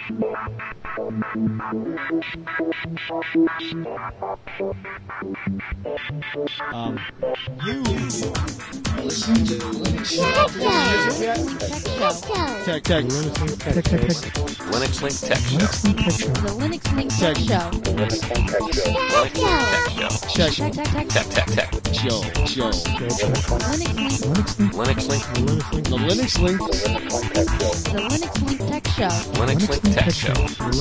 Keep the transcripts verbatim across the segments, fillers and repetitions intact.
Um, you listen to Linux Tech Tech Tech Tech Linux Link Tech Show. The Linux Link Tech Show. The Linux Link Tech Show. Tech Tech Tech Tech Tech Tech Tech. Show Show Linux Link Linux Link. The Linux Link The Linux Link Tech Show. Linux Link Tech Show.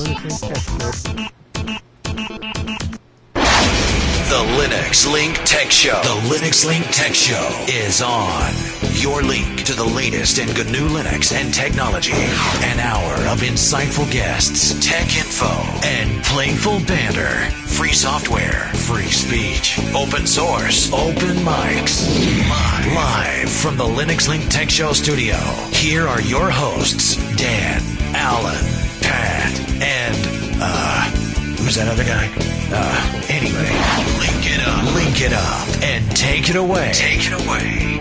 The Linux Link Tech Show. The Linux Link Tech Show is on. Your link to the latest in G N U Linux and technology. An hour of insightful guests, tech info, and playful banter. Free software, free speech, open source, open mics. Live from the Linux Link Tech Show studio. Here are your hosts, Dan, Alan, Pat, and, uh... who's that other guy? Uh, anyway, link it up, link it up, and take it away. Take it away.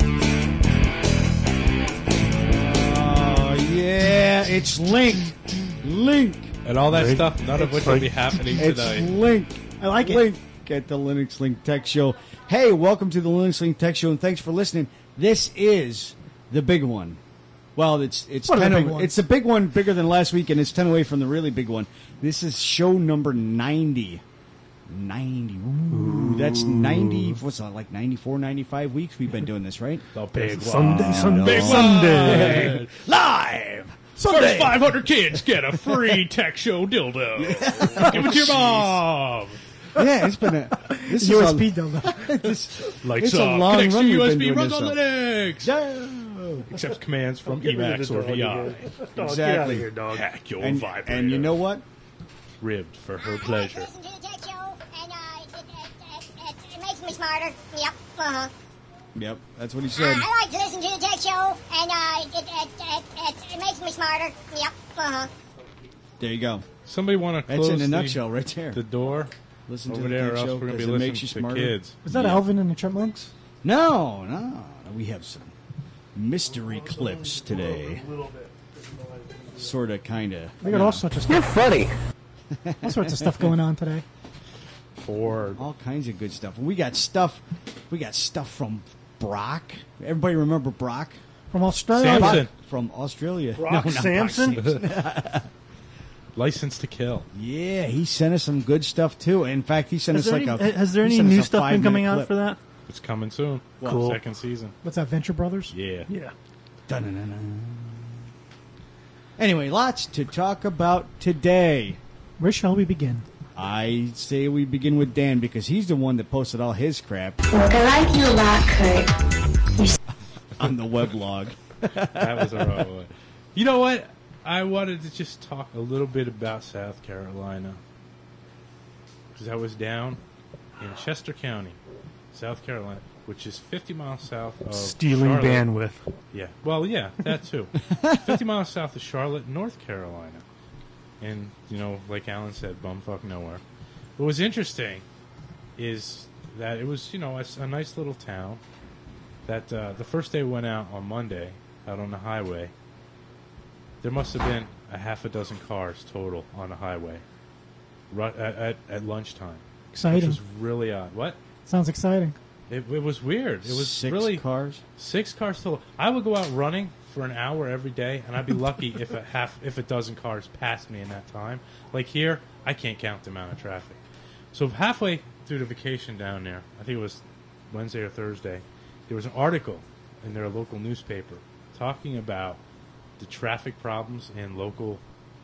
Oh, yeah, it's Link. Link. And all that Link. stuff, none of which will be happening It's today. Link. I like it. Link at the Linux Link Tech Show. Hey, welcome to the Linux Link Tech Show, and thanks for listening. This is the big one. Well, it's it's What are ten the big of, ones? it's a big one, bigger than last week, and it's ten away from the really big one. This is show number ninety. ninety. Ooh, that's ninety. What's that, like ninety-four, ninety-five weeks we've been doing this, right? The big Sunday, one. Sunday, Big Sunday. one. Live. First five hundred kids get a free Tech Show dildo. Give it to your mom. Yeah, it's been a this is U S P a, dildo. this, Like it's so. a long Connects run to we've U S been B, doing runs this on stuff. Linux. Accepts commands from Get rid of Emacs the or dog V I. again. Dog, get out of Exactly. here, dog. Hack your And, vibrator. and you know what? Ribbed for her pleasure. Listen to the Tech Show, and uh, it, it, it, it, it makes me smarter. Yep. Uh-huh. Yep, that's what he Uh, said. I like to listen to the Tech Show, and uh, it, it, it, it, it makes me smarter. Yep. Uh-huh. There you go. Somebody want to close That's in a the, nutshell right there. the door Listen over to the there, Tech or else Show we're going to because be it listening makes you to the smarter. kids. Is that Yeah. Alvin and the Chipmunks? No, no. We have some mystery clips today. Sort of, kind of. They got all sorts of stuff. You're funny. All sorts of stuff going on today. Ford. All kinds of good stuff. We got stuff. We got stuff from Brock. Everybody remember Brock From Australia. Samson. from Australia? Brock no, not Samson? Brock Samson. License to Kill. Yeah, he sent us some good stuff too. In fact, he sent Has us there, like any, a. has there he any sent us new a stuff been five-minute coming out clip. for that? It's coming soon. Cool. Second season. What's that, Venture Brothers? Yeah. Yeah. Dun-dun-dun-dun. Anyway, lots to talk about today. Where shall we begin? I say we begin with Dan because he's the one that posted all his crap Look, I like you a lot, Kurt. on the weblog. That was a rough one. You know what? I wanted to just talk a little bit about South Carolina. Because I was down in Chester County, South Carolina, which is fifty miles south of Stealing Charlotte. bandwidth. Yeah. Well, yeah, that too. fifty miles south of Charlotte, North Carolina. And, you know, like Alan said, bumfuck nowhere. What was interesting is that it was, you know, a, a nice little town. That uh, the first day we went out on Monday, out on the highway, there must have been a half a dozen cars total on the highway ru- at, at, at lunchtime. Which Exciting. was really odd. What? Sounds exciting. It, it was weird. It was Six really cars. six cars total. I would go out running for an hour every day, and I'd be lucky if a half, if a dozen cars passed me in that time. Like here, I can't count the amount of traffic. So halfway through the vacation down there, I think it was Wednesday or Thursday, there was an article in their local newspaper talking about the traffic problems in local,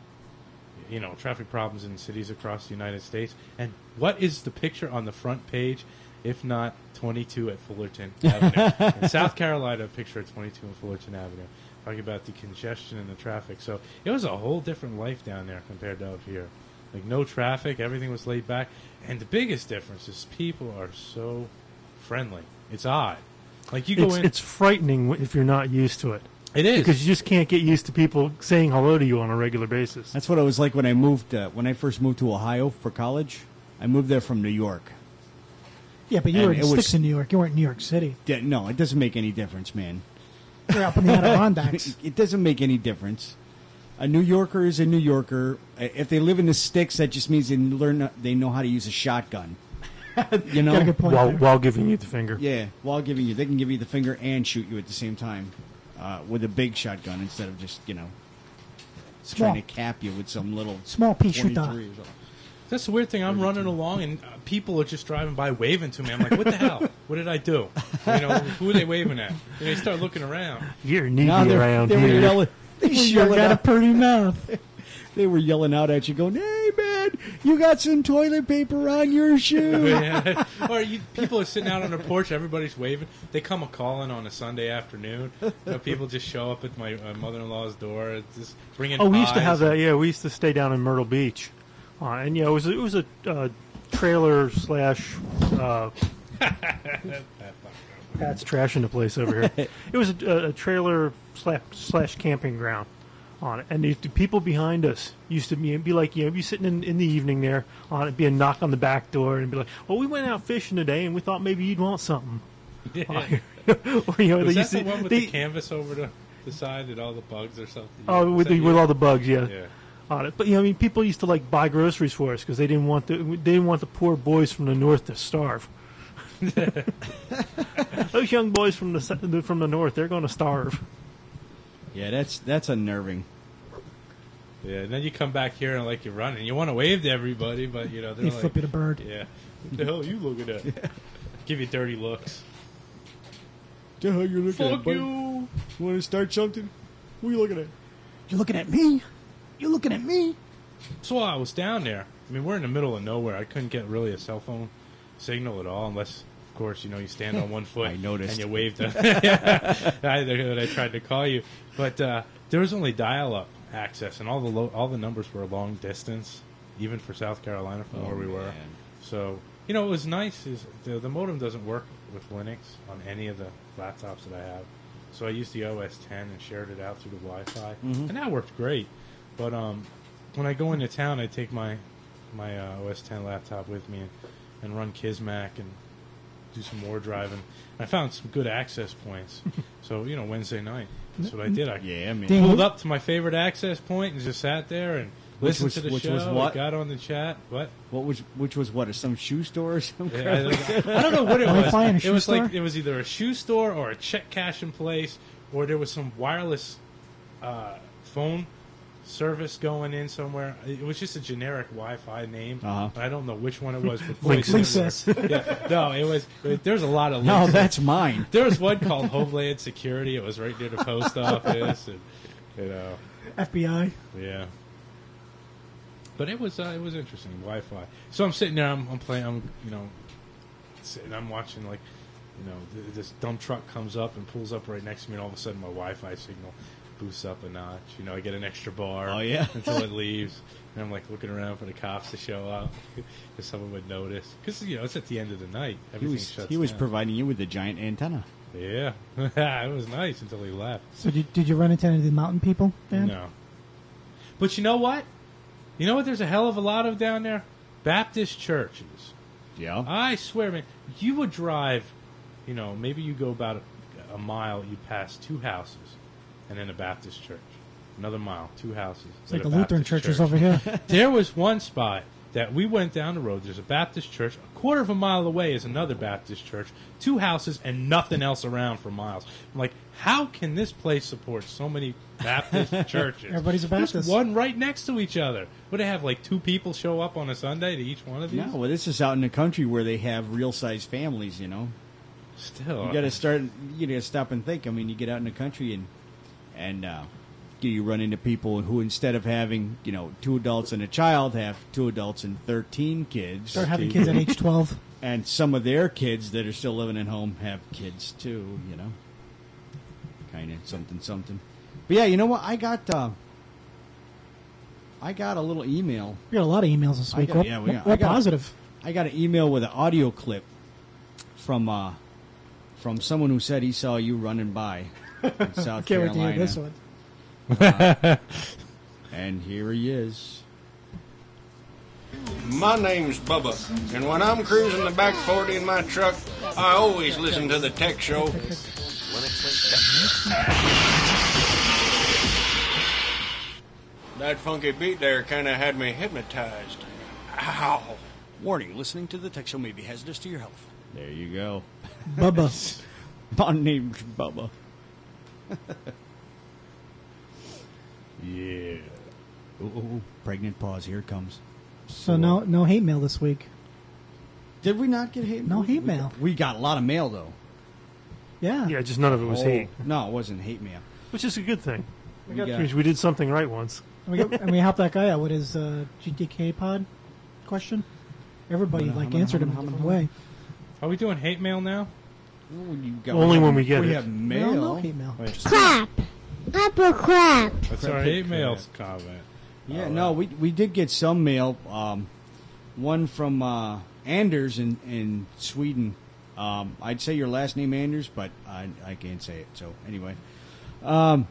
you know, traffic problems in cities across the United States. And what is the picture on the front page, if not twenty-two at Fullerton Avenue? In South Carolina, a picture at twenty-two and Fullerton Avenue, talking about the congestion and the traffic. So it was a whole different life down there compared to up here. Like, no traffic, everything was laid back. And the biggest difference is people are so friendly. It's odd. Like, you go It's, in... it's frightening if you're not used to it. It is. Because you just can't get used to people saying hello to you on a regular basis. That's what it was like when I moved. Uh, when I first moved to Ohio for college, I moved there from New York. Yeah, but you And were in it was- sticks in New York. You weren't in New York City. Yeah, no, it doesn't make any difference, man. You're up in the Adirondacks. It doesn't make any difference. a New Yorker is a New Yorker. Uh, If they live in the sticks, that just means they learn. They know how to use a shotgun. You know, Got a good point While, there. while giving you the finger. yeah. While giving you, they can give you the finger and shoot you at the same time uh, with a big shotgun instead of just you know Small. trying to cap you with some little Small pea shooter. twenty-three or something. That's the weird thing. I'm running along and uh, people are just driving by waving to me. I'm like, what the hell? What did I do? You know, who are they waving at? And they start looking around. You're needy Now they're- around they were here. yelling. They were You yelling got a out. pretty mouth. They were yelling out at you, going, "Hey man, you got some toilet paper on your shoe." Yeah. Or you, people are sitting out on their porch. Everybody's waving. They come a calling on a Sunday afternoon. You know, people just show up at my uh, mother-in-law's door, it's just bringing. Oh, we used to pies. have that. Yeah, we used to stay down in Myrtle Beach, uh, and yeah, it was it was a uh, trailer slash. Uh, Pat's trashing the place over here. It was a, a trailer slash, slash camping ground on it, and the, the people behind us used to be, be like, you know, be sitting in, in the evening there on it, be a knock on the back door, and be like, "Well, we went out fishing today, and we thought maybe you'd want something." Yeah. Or, you know, Was they that used the to- one with they- the canvas over the, the side and all the bugs or something? Oh, Was with that the, with you? all the bugs, yeah. Yeah. On it. But you know, I mean, people used to like buy groceries for us because they didn't want the they didn't want the poor boys from the north to starve. Those young boys from the se- from the north, they're going to starve. Yeah, that's that's unnerving. Yeah, and then you come back here and like you're running. You want to wave to everybody, but you know they're They like, flip you the bird. Yeah, what the hell are you looking at? Give you dirty looks. The hell you looking Fuck at, buddy? you. Want to start something? What are you looking at? You looking at me? You looking at me? So while I was down there, I mean, we're in the middle of nowhere. I couldn't get really a cell phone signal at all, unless, of course, you know, you stand on one foot I noticed. and you wave to. I, I tried to call you, but uh, there was only dial-up access, and all the lo- all the numbers were long distance, even for South Carolina from Oh, where we were. man. So you know, it was nice. Is the, the modem doesn't work with Linux on any of the laptops that I have. So I used the O S ten and shared it out through the Wi-Fi, Mhm. and that worked great. But um, when I go into town, I take my my uh, O S ten laptop with me and, and run Kismac and do some more driving. I found some good access points. So you know, Wednesday night, that's what I did. I Yeah, man. Dang. pulled up to my favorite access point and just sat there and Which listened was- to the which show. was what? Got on the chat. What? What was which was what? Some shoe store or something? Yeah, I, don't, I don't know what it was. Wi-Fi in a It shoe was store? like it was either a shoe store or a check cashing place, or there was some wireless uh, phone service going in somewhere. It was just a generic Wi-Fi name. Uh-huh. I don't know which one it was. But Linksys. boy, it was- yeah, no, it was. It, there's a lot of. No, links. that's mine. There was one called Homeland Security. It was right near the post office, and you know, F B I. yeah. But it was uh, it was interesting Wi-Fi. So I'm sitting there, I'm, I'm playing, I'm you know, sitting, I'm watching like, you know, th- this dump truck comes up and pulls up right next to me, and all of a sudden my Wi-Fi signal boosts up a notch. You know, I get an extra bar. Oh, yeah? until it leaves, and I'm like looking around for the cops to show up, if someone would notice, because you know it's at the end of the night. He Everything was shuts he was down. providing you with a giant antenna. Yeah, it was nice until he left. So did, did you run into any of the mountain people, Dan? No. But you know what? You know what there's a hell of a lot of down there? Baptist churches. Yeah. I swear, man, you would drive, you know, maybe you go about a, a mile, you pass two houses, and then a Baptist church. Another mile, two houses. It's like then the a Lutheran Baptist churches church. over here. There was one spot that we went down the road. There's a Baptist church. A quarter of a mile away is another Baptist church. Two houses and nothing else around for miles. I'm like, how can this place support so many Baptist churches? Everybody's a Baptist. There's one right next to each other. Would they have like two people show up on a Sunday to each one of these? No, well, this is out in the country where they have real size families. You know, Still, you got to start. You got to stop and think. I mean, you get out in the country and and uh, you run into people who, instead of having you know two adults and a child, have two adults and thirteen kids. Start having kids at age twelve. And some of their kids that are still living at home have kids too, you know. Kind of something, something. But yeah, you know what? I got, uh, I got a little email. We got a lot of emails this I week. got- What, yeah, we what- got- what I got- positive? I got an email with an audio clip from uh, from someone who said he saw you running by in South Can't wait to hear Carolina. this one. And here he is. My name's Bubba, and when I'm cruising the back forty in my truck, I always listen to the Tech Show. Linux Link Tech Show. That funky beat there kind of had me hypnotized. Ow. Warning, listening to the tech show may be hazardous to your health. There you go. Bubba. My name's Bubba. Yeah. Ooh, ooh, ooh, pregnant pause. Here it comes. So no, no hate mail this week. Did we not get hate mail? No hate we, mail. We got a lot of mail, though. Yeah. Yeah, just none of it was Oh, hate, No, it wasn't hate mail. which is a good thing. We We, got, got- we did something right once. And we, got, and we helped that guy out with his uh, G T K pod question. Everybody Humana, like humana, answered him a humana, different humana. way. Are we doing hate mail now? Ooh, you got- Only have- when we get we it. have No, mail. no hate mail. Wait, Crap. Apple crap. that's Crap, our hate hate mail crap. comment. Yeah, All no, right. we we did get some mail. Um, one from uh, Anders in, in Sweden. Um, I'd say your last name Anders, but I, I can't say it. So anyway, um,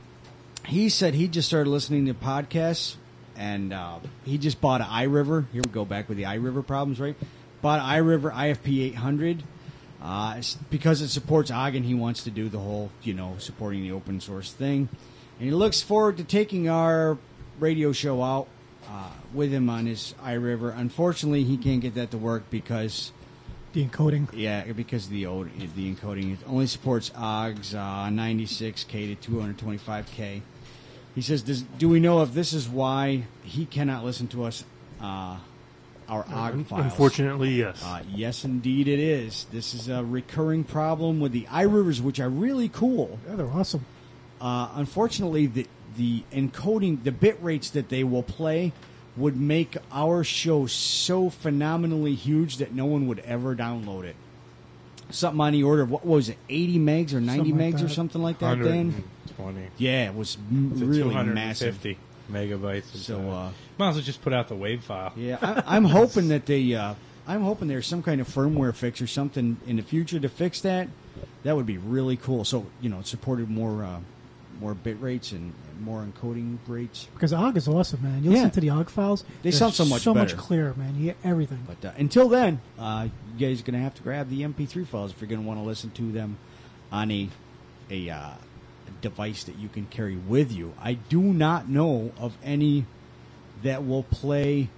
he said he just started listening to podcasts, and uh, he just bought an iRiver. Here we go back with the iRiver problems, right? Bought an iRiver I F P eight hundred. Uh, it's because it supports Ogden, he wants to do the whole, you know, supporting the open source thing. And he looks forward to taking our radio show out uh, with him on his iRiver. Unfortunately, he can't get that to work because, The encoding. yeah, because of the old, the encoding. It only supports O G S uh, ninety-six K to two twenty-five K. He says, Does, do we know if this is why he cannot listen to us, uh, our O G files? Unfortunately, yes. Uh, yes, indeed it is. This is a recurring problem with the iRivers, which are really cool. Yeah, they're awesome. Uh, unfortunately, the the encoding, the bit rates that they will play would make our show so phenomenally huge that no one would ever download it. Something on the order of, what was it, eighty megs or ninety Something like megs or that. something like that, Dan? one twenty. Yeah, it was m- It's a really two hundred massive. fifty megabytes. So, So, uh, might as well just put out the WAV file. Yeah, I, I'm hoping that they, uh, I'm hoping there's some kind of firmware fix or something in the future to fix that. That would be really cool. So, you know, it supported more, uh, more bit rates and, and more encoding rates. Because O G is awesome, man. You Yeah. listen to the O G files. They they're sound so much so much better. clearer, man. You get everything. But uh, until then, uh, you guys are going to have to grab the M P three files if you're going to want to listen to them on a a uh, device that you can carry with you. I do not know of any that will play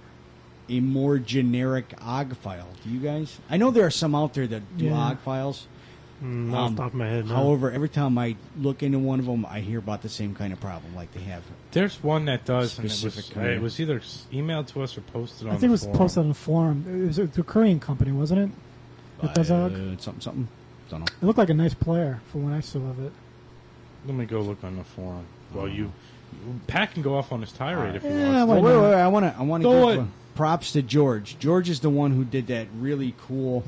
a more generic O G file. Do you guys? I know there are some out there that do Yeah. O G files. Mm, off Um, the top of my head, no. However, every time I look into one of them, I hear about the same kind of problem. Like they have. There's one that does, and it Specific was, kind uh, of- it was either s- emailed to us or posted on I think the it was forum. posted on the forum. It was a, the Korean company, wasn't it? That does O G? Uh, something, something. Don't know. It looked like a nice player from what I saw of it. Let me go look on the forum. Well, you, Pat can go off on his tirade if he Yeah, wants. wait, to. wait, wait. I want to. I want to Do give it. uh, props to George. George is the one who did that really cool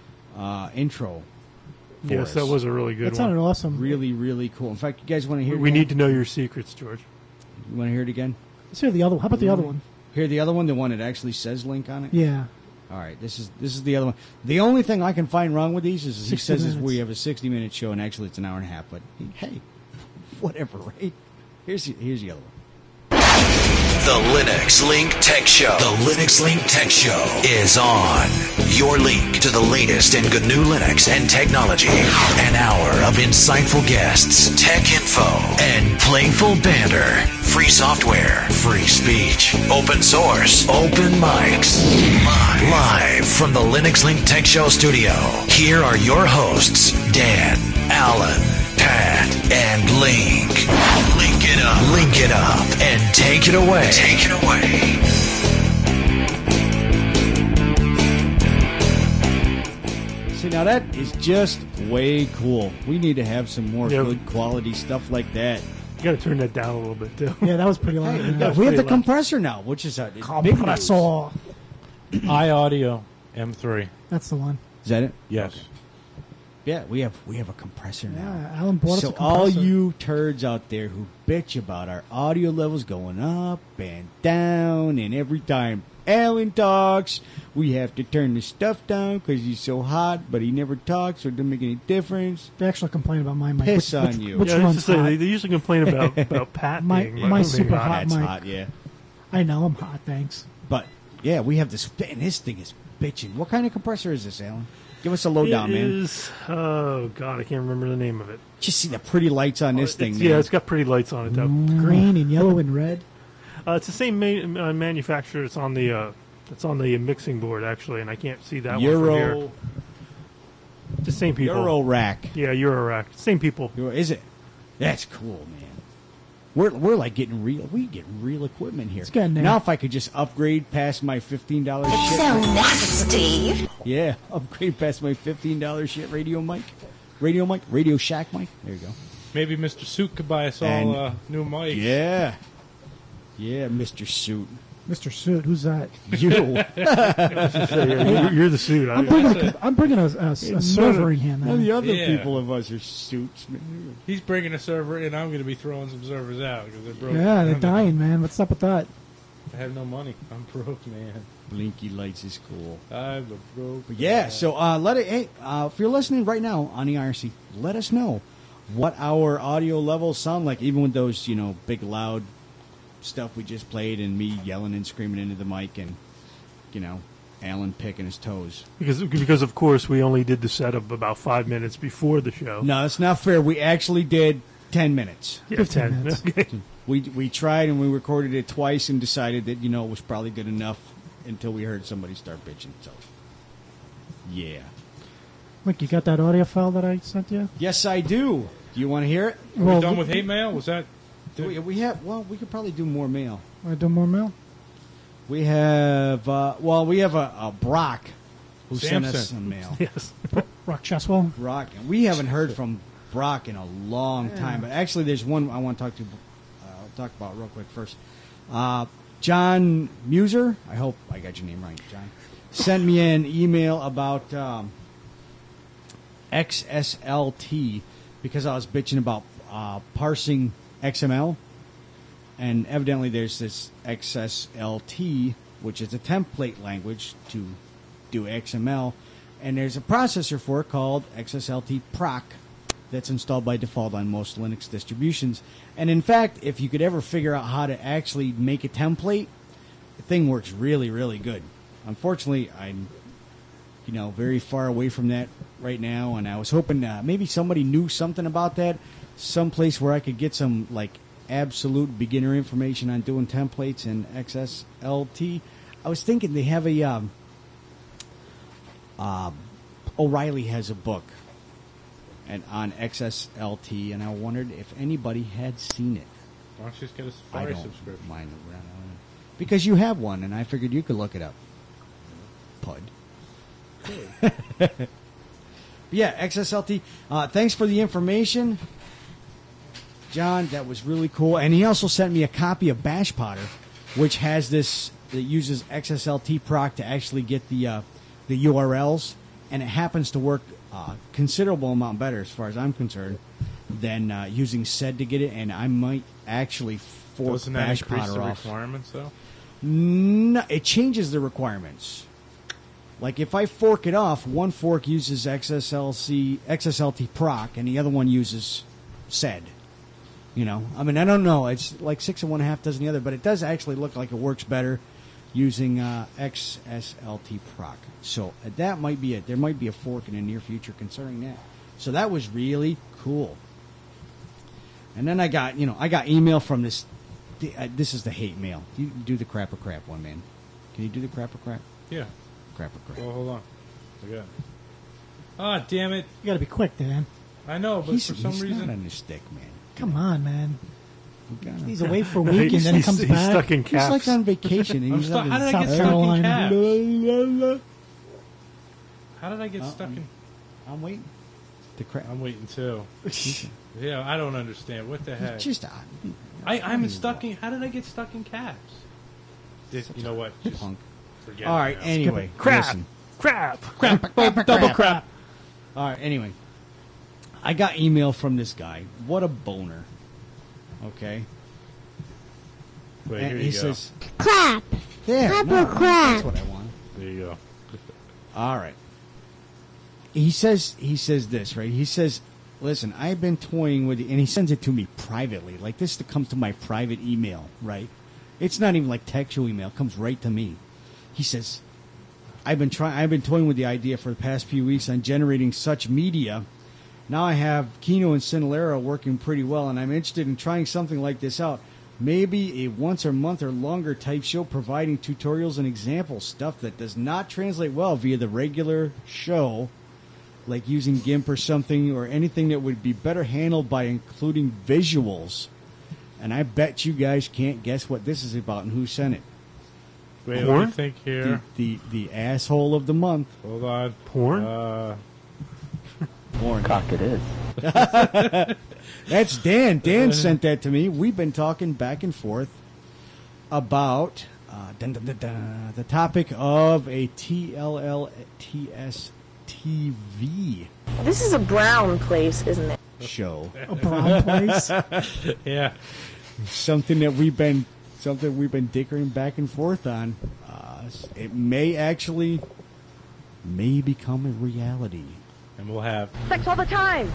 uh, intro. for Yes, us. that was a really good That sounded one. awesome. really, really cool. In fact, you guys want to hear? We it need again? to know your secrets, George. You want to hear it again? Let's hear the other one. How about the other one? Hear the other one, the one that actually says link on it. Yeah. All right, this is this is the other one. The only thing I can find wrong with these is he sixty says is minutes. we have a sixty minute show, and actually it's an hour and a half. But hey, whatever, right? Here's the, here's the other one. The Linux Link Tech Show. The Linux Link Tech Show is on. Your link to the latest in G N U Linux and technology. An hour of insightful guests, tech info, and playful banter. Free software, free speech, open source, open mics. Live, Live from the Linux Link Tech Show studio. Here are your hosts, Dan, Alan, Pat, and Link. Link it up. Link it up and take it away. Take it away. See, now that is just way cool. We need to have some more Yeah. good quality stuff like that. You got to turn that down a little bit, too. Yeah, that was pretty loud. Hey, Yeah. yeah, we have the compressor now, which is a it's big news. Compressor. iAudio M three. That's the one. Is that it? Yes. Yeah, we have we have a compressor now. Yeah, Alan bought us So a compressor. all you turds out there who bitch about our audio levels going up and down, and every time Alan talks, we have to turn the stuff down because he's so hot, but he never talks, so it doesn't make any difference. They actually complain about my mic. Piss which, on which, you. Which Yeah, I was one's to say, hot? they, they usually complain about, about Pat My- being my being super hot. hot That's mic. hot, yeah. I know I'm hot, thanks. But yeah, we have this, and this thing is bitching. What kind of compressor is this, Alan? Give us a lowdown, It man. is, oh, God, I can't remember the name of it. Just see the pretty lights on this Oh, thing, it's- man. Yeah, it's got pretty lights on it, though. Green and yellow and red. Uh, it's the same ma- uh, manufacturer. It's on the uh, it's on the mixing board actually, and I can't see that one from here. Euro, The same people. Euro Rack. Yeah, Euro Rack. Same people. Is it? That's cool, man. We're we're like getting real. We get real equipment here. It's getting there. Now, if I could just upgrade past my fifteen dollars It's shit. so nasty. Yeah, upgrade past my fifteen dollars shit radio mic, radio mic, Radio Shack mic. There you go. Maybe Mister Suit could buy us all And- uh, new mics. Yeah, yeah, Mister Suit. Mister Suit, who's that? You. you're, you're the suit. I, I'm bringing, a, I'm bringing a, a, a server in here, None of man. the other Yeah. people of us are suits. Man. He's bringing a server in. I'm going to be throwing some servers out because they're broke. Yeah, they're dying, man. What's up with that? I have no money. I'm broke, man. Blinky lights is cool. I'm a broke. But yeah, man. so uh, let it. Hey, uh, if you're listening right now on the I R C, let us know what our audio levels sound like, even with those, you know, big loud stuff we just played, and me yelling and screaming into the mic, and you know, Alan picking his toes. because because of course we only did the setup about five minutes before the show. No, that's not fair. We actually did ten minutes. Yeah, fifteen ten. minutes. Okay. We we tried and we recorded it twice and decided that, you know, it was probably good enough until we heard somebody start bitching. So, yeah. Mike, you got that audio file that I sent you? Yes, I do. Do you want to hear it? Are we done with hate mail? Was that? We, we have. Well, we could probably do more mail. Want to do more mail? We have. Uh, well, we have a, a Brock who sent us Samson. some mail. Yes. Rock Cheswell? Brock, and we haven't heard from Brock in a long time. But actually, there's one I want to talk to. Uh, talk about real quick first. Uh, John Muser. I hope I got your name right, John. Sent me an email about um, X S L T because I was bitching about uh, parsing X M L, and evidently there's this X S L T, which is a template language to do X M L, and there's a processor for it called X S L T proc that's installed by default on most Linux distributions. And in fact, if you could ever figure out how to actually make a template, the thing works really, really good. Unfortunately, I'm, you know, very far away from that right now, and I was hoping uh, maybe somebody knew something about that, someplace where I could get some, like, absolute beginner information on doing templates in X S L T. I was thinking they have a, um, uh, O'Reilly has a book and on X S L T, and I wondered if anybody had seen it. Why don't you just get a I Safari don't subscription? mind it. Because you have one, and I figured you could look it up. Pud. But yeah, X S L T. Uh, thanks for the information, John. That was really cool. And he also sent me a copy of Bash Potter, which has this that uses X S L T proc to actually get the uh, the U R Ls, and it happens to work uh, considerable amount better, as far as I'm concerned, than uh, using sed to get it. And I might actually fork Doesn't that Bash increase Potter the off. requirements, though? No, it changes the requirements. Like if I fork it off, one fork uses X S L C, X S L T proc, and the other one uses sed. You know, I mean, I don't know. It's like six and one half dozen the other, but it does actually look like it works better using uh, X S L T proc. So uh, that might be it. There might be a fork in the near future concerning that. So that was really cool. And then I got, you know, I got email from this. Uh, this is the hate mail. Do you do the crap or crap one, man? Can you do the crap or crap? Yeah. Crap or crap. Well, hold on. I got it. Ah, damn it. You got to be quick, Dan. I know, but he's, for some he's reason. not on his stick, man. Come on, man. We got him. He's away for a week and then he He's- comes he's back. stuck in He's caps. like on vacation. And I'm he's stuck. up How in did I South get stuck in Carolina. caps? How did I get Uh, stuck in? I'm waiting. The crap. I'm waiting too. Yeah, I don't understand. What the heck? Just uh, I, I'm stuck in. How did I get stuck in caps? Did, you know what? Just punk. forget All it right. now. Anyway, Crap. listen. Crap. Crap, crap, double crap. All right. Anyway, I got email from this guy. What a boner. Okay. Wait, And here he you go. says, Crap. "There, Crap no, or crap?" That's what I want." There you go. All right. He says he says this, right? He says, "Listen, I've been toying with," and he sends it to me privately. Like this comes to my private email, right? It's not even like textual email; it comes right to me. He says, "I've been trying. I've been toying with the idea for the past few weeks on generating such media. Now I have Kino and Cinelera working pretty well, and I'm interested in trying something like this out. Maybe a once or month or longer type show providing tutorials and examples, stuff that does not translate well via the regular show, like using GIMP or something, or anything that would be better handled by including visuals. And I bet you guys can't guess what this is about and who sent it. Wait, let me think here. The, the the asshole of the month. Hold on. Porn? Uh, Porn. Cock it is. That's Dan. Dan sent that to me. We've been talking back and forth about uh, dun, dun, dun, dun, the topic of a T L L T S T V This is a brown place, isn't it? show. A brown place? Yeah. Something that we've been something we've been dickering back and forth on. Uh, it may actually may become a reality. And we'll have Sex all the time.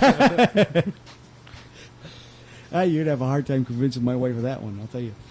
Ah, you'd have a hard time convincing my wife of that one, I'll tell you.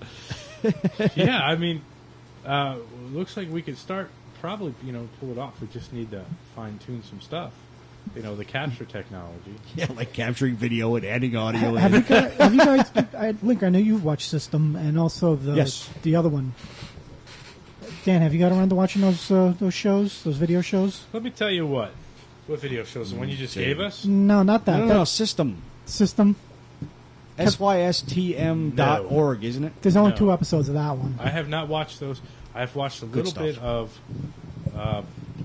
yeah, I mean, uh, looks like we could start probably, you know, pull it off. We just need to fine tune some stuff. You know, the capture technology. Yeah, like capturing video and adding audio. Have you guys, have you guys I, Link, I know you've watched System and also the Yes. the other one. Dan, have you got around to watching those uh, those shows, those video shows? Let me tell you what. What video shows? The one you just gave us? No, not that. No, no, That- no, System. System. S Y S T M dot org, isn't it? There's only No. two episodes of that one. I have not watched those. I've watched a Good little stuff. bit of. Uh,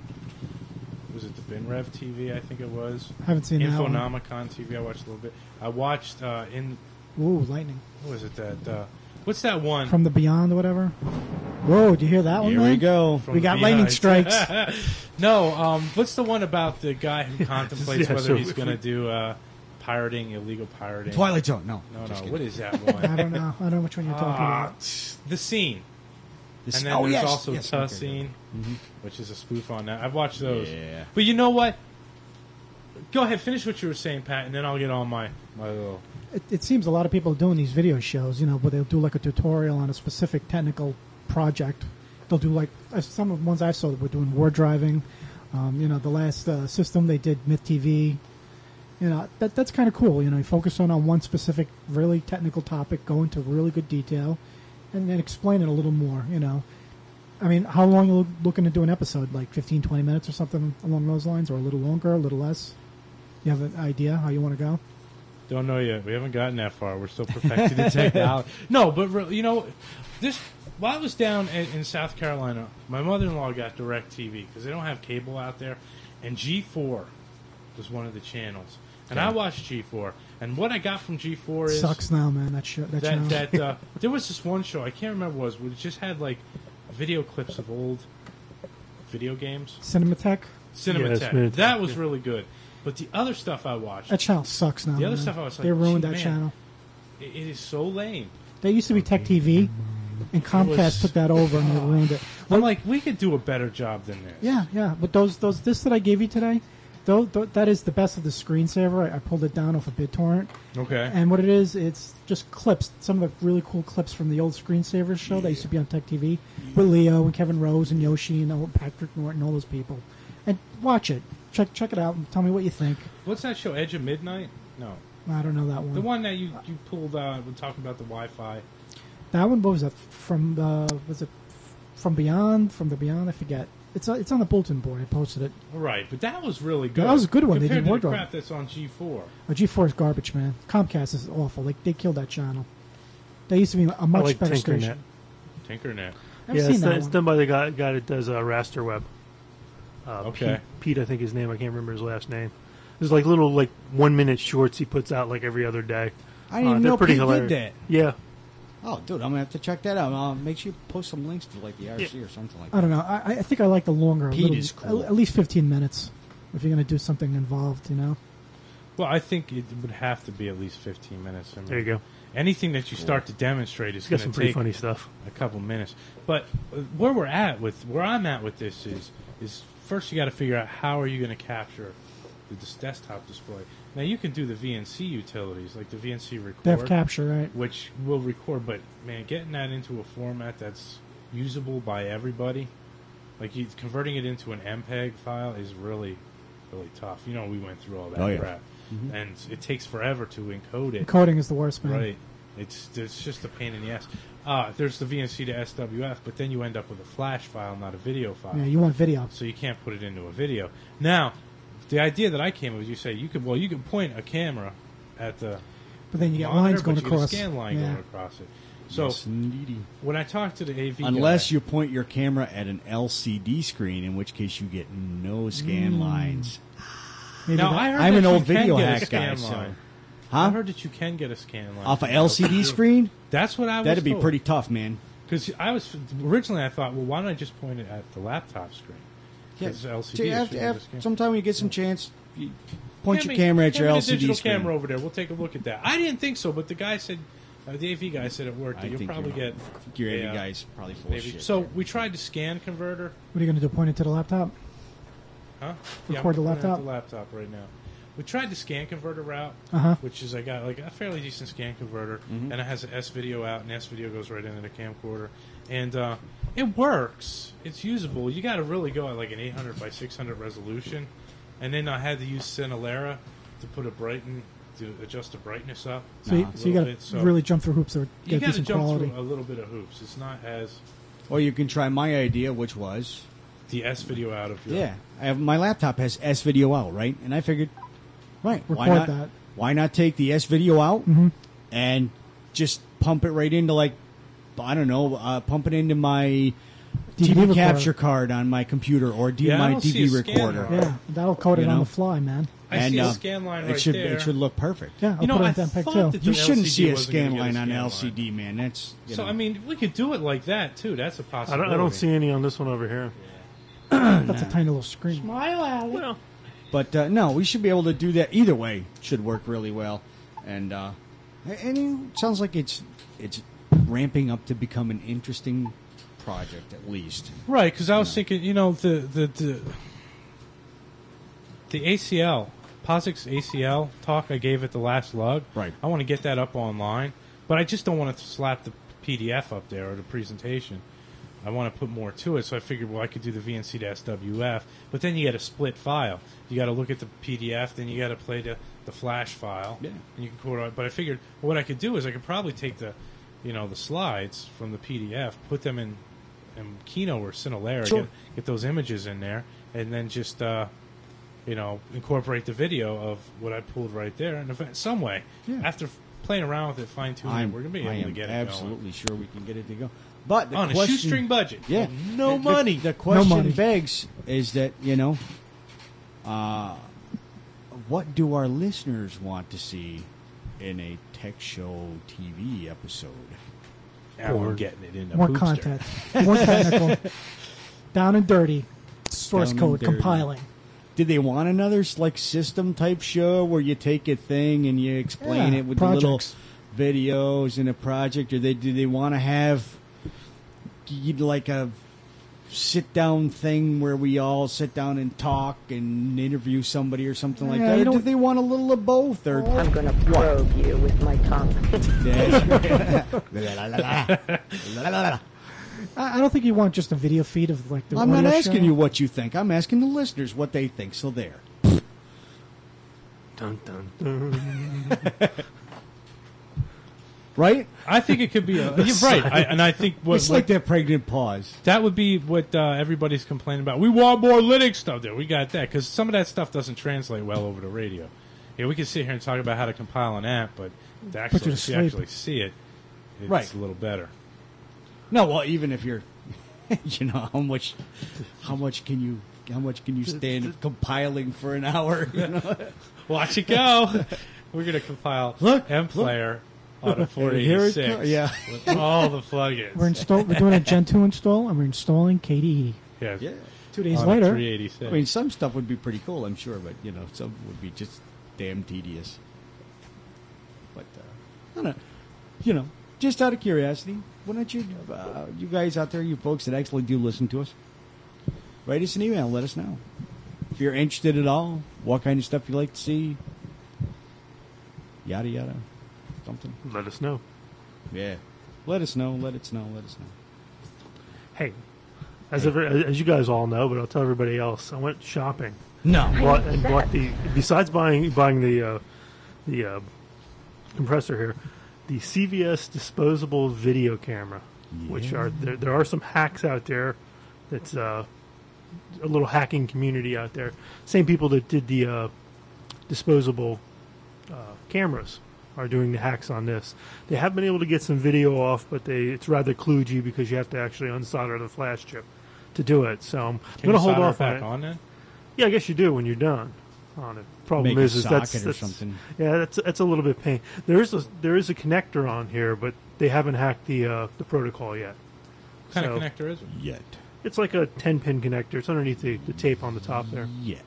was it the BinRev T V? I think it was. I haven't seen that one. Infonomicon T V. I watched a little bit. I watched uh, in. Ooh, lightning. What was it that? Uh, what's that one? From the Beyond or whatever. Whoa, did you hear that one, Here man? we go. From We the got Beehive. lightning strikes. No, um, what's the one about the guy who contemplates Yeah, whether so he's if going to we- do uh, pirating, illegal pirating? Twilight Zone. No, No, just no. kidding. What is that one? I don't know. I don't know which one you're talking Ah, about. The Scene. This- And then oh, there's yes, also yes, The okay. Scene, which is a spoof on that. I've watched those. Yeah. But you know what? Go ahead, finish what you were saying, Pat, and then I'll get on my, my little... It, it seems a lot of people are doing these video shows, you know, where they'll do like a tutorial on a specific technical project. They'll do like uh, some of the ones I saw that were doing war driving. Um, you know, the last uh, System they did Myth T V. You know, that that's kind of cool. You know, you focus on on one specific really technical topic, go into really good detail, and then explain it a little more. You know, I mean, how long are you looking to do an episode? Like fifteen, twenty minutes or something along those lines, or a little longer, a little less? You have an idea how you want to go? Don't know yet. We haven't gotten that far. We're still perfecting the technology. No, but re- you know, this. While I was down in, in South Carolina, my mother-in-law got DirecTV because they don't have cable out there, and G four was one of the channels, and I watched G four. And what I got from G four is Sucks now, man. That show, that, channel. that, that uh, there was this one show I can't remember what it was. It just had like video clips of old video games. Cinematech. Cinematech. Yeah, Cinematech, that was yeah. really good. But the other stuff I watched, That channel sucks now. the other man. stuff I was like, they ruined gee, that man, channel. It, it is so lame. They used to be Tech T V, and Comcast was- took that over and they ruined it. I'm like, we could do a better job than this. Yeah, yeah. But those, those, this that I gave you today, though, though that is the best of the screensaver. I, I pulled it down off of BitTorrent, Okay. and what it is, it's just clips. Some of the really cool clips from the old screensaver show that used to be on Tech T V with Leo and Kevin Rose and Yoshi and all- Patrick Norton, all those people. And watch it. Check check it out and tell me what you think. What's that show? Edge of Midnight? No. I don't know that one. The one that you, you pulled, uh, we're talking about the Wi-Fi. That one, what was that? From the was it from Beyond? From the Beyond? I forget. It's uh, it's on the bulletin board. I posted it. Right, but that was really good. That was a good one. They Compared did to the wardrobe. crap that's on G four. Oh, G four is garbage, man. Comcast is awful. Like they killed that channel. They used to be a much I like better TinkerNet. station. TinkerNet. I've yeah, seen it's, that it's one. done by the guy, guy that does uh, Rasterweb. Uh, Okay. Pete, Pete, I think his name. I can't remember his last name. There's like little like one minute shorts he puts out like every other day. I didn't even they're know pretty Pete hilarious. did that. Yeah, Oh, dude, I'm gonna have to check that out. Uh, make sure you post some links to like the R C or something like that. I don't know. I, I think I like the longer. a Pete little- is cool. At least fifteen minutes. If you're going to do something involved, you know. Well, I think it would have to be at least fifteen minutes. I mean, there you go. Anything that you start to demonstrate is He's going got some to pretty take funny stuff. a couple minutes. But uh, where we're at with where I'm at with this is is first you got to figure out how are you going to capture the this desktop display. Now you can do the V N C utilities like the V N C record, Dev capture, right? which will record. But man, getting that into a format that's usable by everybody, like you, converting it into an M P E G file is really really tough. You know, we went through all that Oh, yeah. crap, and it takes forever to encode it. Coding is the worst, man. Right. It's it's just a pain in the ass. Uh, there's the V N C to S W F, but then you end up with a flash file, not a video file. Yeah, you want video. So you can't put it into a video. Now, the idea that I came up with, you say you could well you can point a camera at the But then you get monitor, lines going but you get a across. scan line Yeah. going across it. So Yes, indeedy. when I talked to the A V Unless guy, you point your camera at an L C D screen, in which case you get no scan Mm. lines. Maybe now that- I heard I'm that an you old can video get a hack scan guy, so- line. Huh? I heard that you can get a scan line Off from a L C D L C D. screen? That's what I was. That'd be told. pretty tough, man. Because I was originally, I thought, well, why don't I just point it at the laptop screen? Because L C D See, is after, shooting the after, scan. sometime when you get some chance, you point Hand your me- camera at hand your me L the C D digital screen. camera over there. We'll take a look at that. I didn't think so, but the guy said, uh, the A V guy said it worked. I That you'll think probably you're- get. I think your A V a, uh, guy's probably full of maybe. shit So there. we tried the scan converter. What are you going to do? Point it to the laptop? Huh? Record yeah, I'm the pointing at laptop? The laptop right now. We tried the scan converter route, Uh-huh. which is I got like a fairly decent scan converter, Mm-hmm. and it has an S video out, and S video goes right into the camcorder, and uh, it works. It's usable. You got to really go at like an eight hundred by six hundred resolution, and then I had to use Cinelera to put a brighten to adjust the brightness up. So, you, a so you little got bit. to So really jump through hoops to you get got to decent jump quality. through a little bit of hoops. It's not as Or you can try my idea, which was, the S video out of your yeah, I have, my laptop has S video out, right? And I figured, right, why Record not? that. Why not take the S video out Mhm. and just pump it right into like, I don't know, uh, pump it into my D V T V recorder. capture card on my computer or D- Yeah, I my don't see D V a scan recorder. line. Yeah, that'll code You it on know? the fly, man. I and, see a uh, scan line it right should there. it should look perfect. Yeah, I'll You know, put it I in that pic thought too. that You the shouldn't L C D see a wasn't gonna scan get a line on scan L C D, man. That's you So know. I mean, we could do it like that too. That's a I possibility. don't, I don't see any on this one over here. That's a tiny little screen. Well, But uh, no, we should be able to do that either way. Should work really well, and uh, and it sounds like it's it's ramping up to become an interesting project at least. Right, because I was thinking, you know, the the the, the A C L, POSIX A C L talk I gave at the last lug. Right. I want to get that up online, but I just don't want to slap the P D F up there or the presentation. I want to put more to it, so I figured, well, I could do the V N C to S W F, but then you got a split file. You got to look at the P D F, then you got to play the, the flash file, Yeah. and you can quote it. But I figured what I could do is I could probably take the, you know, the slides from the P D F, put them in, in Kino or Cinelera, Sure. get, get those images in there, and then just, uh, you know, incorporate the video of what I pulled right there in event, some way. Yeah. After f- playing around with it, fine tuning, I'm, we're gonna be I able to am get it absolutely sure we can get it to go. But the going. On question, a shoestring budget. yeah, no the, the- money. The, question money. begs is that you know, uh, what do our listeners want to see in a Tech Show T V episode? Now we're getting it in the More poopster. content. More technical. Down and dirty. Source Down and code dirty. compiling. Did they want another like system type show where you take a thing and you explain Yeah, it with projects. the little videos in a project, or they do they want to have y- like a sit down thing where we all sit down and talk and interview somebody or something like Yeah, that? you Or do don't- they want a little of both? Or I'm going to probe you with my tongue. I, I don't think you want just a video feed of like the I'm not audio asking show. you what you think. I'm asking the listeners what they think. So there. dun, dun, dun. Right? I think it could be a. You're right, I, and I think what, It's what- like that pregnant pause. that would be what uh, everybody's complaining about. We want more Linux stuff. There, we got that because some of that stuff doesn't translate well over the radio. Yeah, we can sit here and talk about how to compile an app, but to Put you actually, to to sleep. actually see it, it's Right. a little better. No, well, even if you're, you know, how much, how much can you, how much can you stand compiling for an hour? You know? Watch it go. We're gonna compile Look, M Player on a four Here it eighty-six. co- yeah. with all the plugins. We're install. We're doing a Gen two install, and we're installing K D E. yeah, Yeah. Two days on a later, three eighty-six. I mean, some stuff would be pretty cool, I'm sure, but you know, some would be just damn tedious. But uh, I don't know, you know, just out of curiosity, why don't you, uh, you guys out there, you folks that actually do listen to us, write us an email, let us know if you're interested at all, what kind of stuff you like to see, yada yada, something. Let us know. Yeah, let us know, let us know, let us know. Hey, as ever, as you guys all know, but I'll tell everybody else. I went shopping. No, Bought, and bought the besides buying buying the uh, the uh, compressor here, the C V S disposable video camera, which are there, there are some hacks out there. That's uh, a little hacking community out there. Same people that did the uh, disposable uh, cameras are doing the hacks on this. They have been able to get some video off, but they it's rather kludgy because you have to actually unsolder the flash chip to do it. So I'm going to hold solder off it on back it. on then? Yeah, I guess you do when you're done on it. Problem Make a is, is that's, socket or that's something. yeah, that's that's a little bit pain. There is a there is a connector on here, but they haven't hacked the uh, the protocol yet. What kind So- of connector is it? Yet. It's like a ten pin connector. It's underneath the, the tape on the top there. Yet.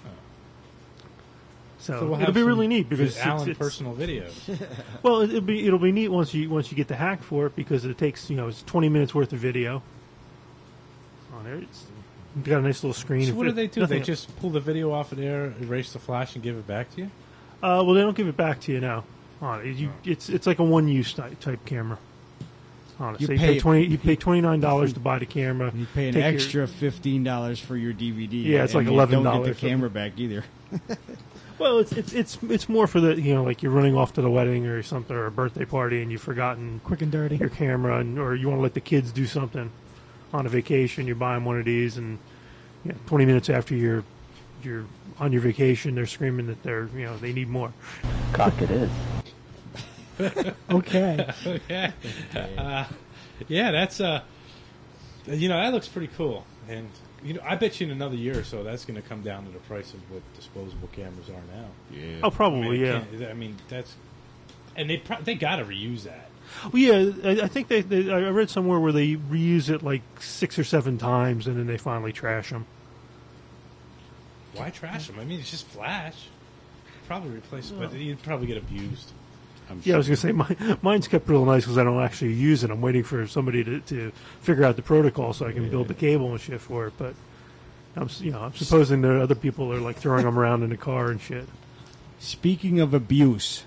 So, So we'll it'll have be some really neat because Alan it's, it's, personal videos. well, it'll be it'll be neat once you once you get the hack for it because it takes you know it's twenty minutes worth of video on there. It's you've got a nice little screen. So If what do it- they do? nothing- They just pull the video off of there, erase the flash, and give it back to you? uh, well, they don't give it back to you now. On it, you, it's it's like a one use type, type camera. On it, You so you pay- pay twenty you pay twenty nine dollars to buy the camera. You pay an Take your- extra fifteen dollars for your D V D. Yeah, it's and like you eleven Don't dollars. get the camera back either. Well, it's it's it's it's more for the you know like you're running off to the wedding or something or a birthday party and you've forgotten Quick and dirty. your camera and, or you want to let the kids do something on a vacation. You buy them one of these and you know, twenty minutes after you're you're on your vacation, they're screaming that they're you know they need more. Cock it is. Okay. yeah. Uh, yeah, that's uh, you know, that looks pretty cool. And you know, I bet you in another year or so, that's going to come down to the price of what disposable cameras are now. Yeah. Oh, probably I mean, it yeah. can't- I mean, that's and they pro- they got to reuse that. Well, yeah, I, I think they, they. I read somewhere where they reuse it like six or seven times and then they finally trash them. Why trash them? I mean, it's just flash. Probably replace it, but you'd probably get abused. I'm Yeah, I was going to say mine, mine's kept real nice because I don't actually use it. I'm waiting for somebody to, to figure out the protocol so I can build the cable and shit for it. But I'm s- you know I'm supposing that other people are like throwing them around in the car and shit. Speaking of abuse,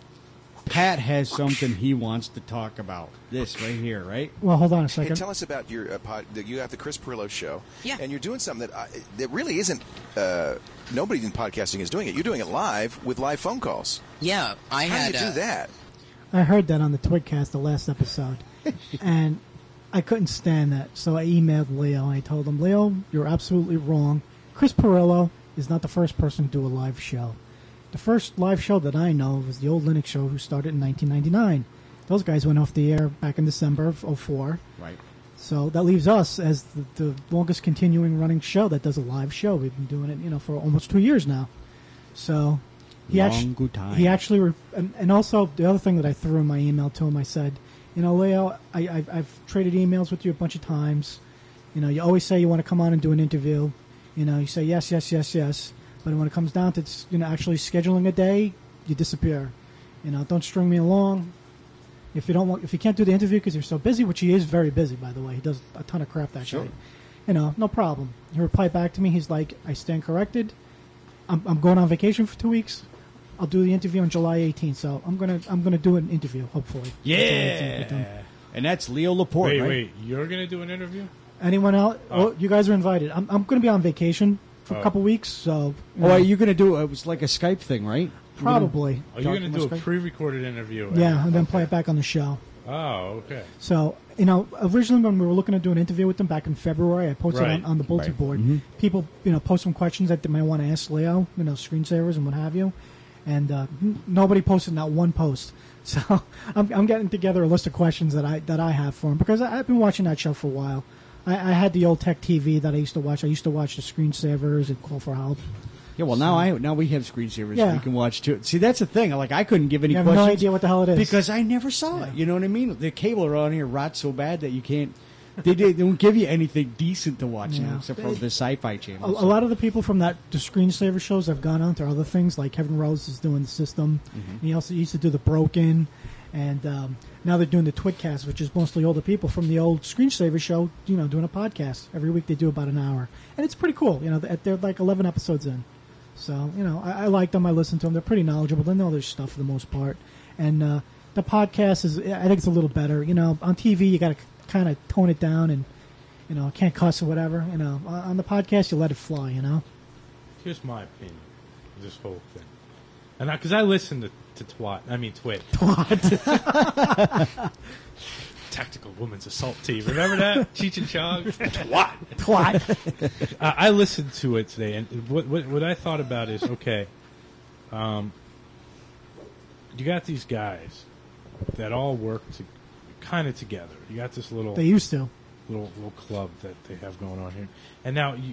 Pat has something he wants to talk about. This right here, right? Well, hold on a Hey, second. tell us about your uh, pod. the- You have the Chris Perillo show, Yeah. and you're doing something that I, that really isn't. Uh, nobody in podcasting is doing it. You're doing it live with live phone calls. Yeah, I How had. do you do uh, that? I heard that on the Twitcast, the last episode, and I couldn't stand that. So I emailed Leo and I told him, Leo, you're absolutely wrong. Chris Perillo is not the first person to do a live show. The first live show that I know was the old Linux show, who started in nineteen ninety-nine. Those guys went off the air back in December of oh four. Right. So that leaves us as the, the longest continuing running show that does a live show. We've been doing it, you know, for almost two years now. So he Long actually, good time. he actually, re- and, and also the other thing that I threw in my email to him, I said, you know, Leo, I, I've, I've traded emails with you a bunch of times. You know, you always say you want to come on and do an interview. You know, you say yes, yes, yes, yes. But when it comes down to, you know, actually scheduling a day, you disappear. You know, don't string me along. If you don't want, if you can't do the interview because you're so busy, which he is very busy, by the way, he does a ton of crap that Sure. day. You know, no problem. He replied back to me. He's like, I stand corrected. I'm, I'm going on vacation for two weeks. I'll do the interview on July eighteenth. So I'm gonna I'm gonna do an interview hopefully. Yeah. And that's Leo Laporte, Wait, right? wait, you're going to do an interview? Anyone else? Oh. Oh, you guys are invited. I'm I'm gonna be on vacation for Oh. a couple weeks. So you Oh, know, are you going to do it was like a Skype thing, right? probably. Oh, you're going to do a Skype? pre-recorded interview? Yeah, and then play it back on the show. Oh, okay. So, you know, originally when we were looking to do an interview with them back in February, I posted Right. on, on the bulletin Right. board. Mhm. People, you know, post some questions that they might want to ask Leo, you know, screensavers and what have you. And uh, n- nobody posted not one post. So I'm, I'm getting together a list of questions that I that I have for him because I, I've been watching that show for a while. I, I had the old Tech T V that I used to watch. I used to watch the screensavers and Call for Help. Yeah, well, now I now we have screensavers Yeah. we can watch too. See, that's the thing. Like, I couldn't give any You have questions no idea what the hell it is. because I never saw it. You know what I mean? The cable around here rots so bad that you can't. They, they don't give you anything decent to watch, you know, Yeah. except for the Sci-Fi A, Channel. a lot of the people from that the screensaver shows have gone on to other things, like Kevin Rose is doing the system. Mhm. He also used to do the Broken, and um, now they're doing the Twitcast, which is mostly older people from the old screensaver show. You know, doing a podcast every week. They do about an hour, and it's pretty cool. You know, they're, they're like eleven episodes in, so you know, I, I like them. I listen to them. They're pretty knowledgeable. They know their stuff for the most part, and uh, the podcast is. I think it's a little better. You know, on T V you got to kind of tone it down and. You know, can't cuss or whatever. You know, on on the podcast, you let it fly. You know. Here's my opinion of this whole thing. and because I, I listen to, to twat, I mean twit. Twat. Tactical Women's Assault Team. Remember that? Cheech and Chong? Twat. Twat. uh, I listened to it today, and what, what what I thought about is, okay, um, you got these guys that all work to, kind of together. You got this little... They used to. Little, little club that they have going on here. And now you,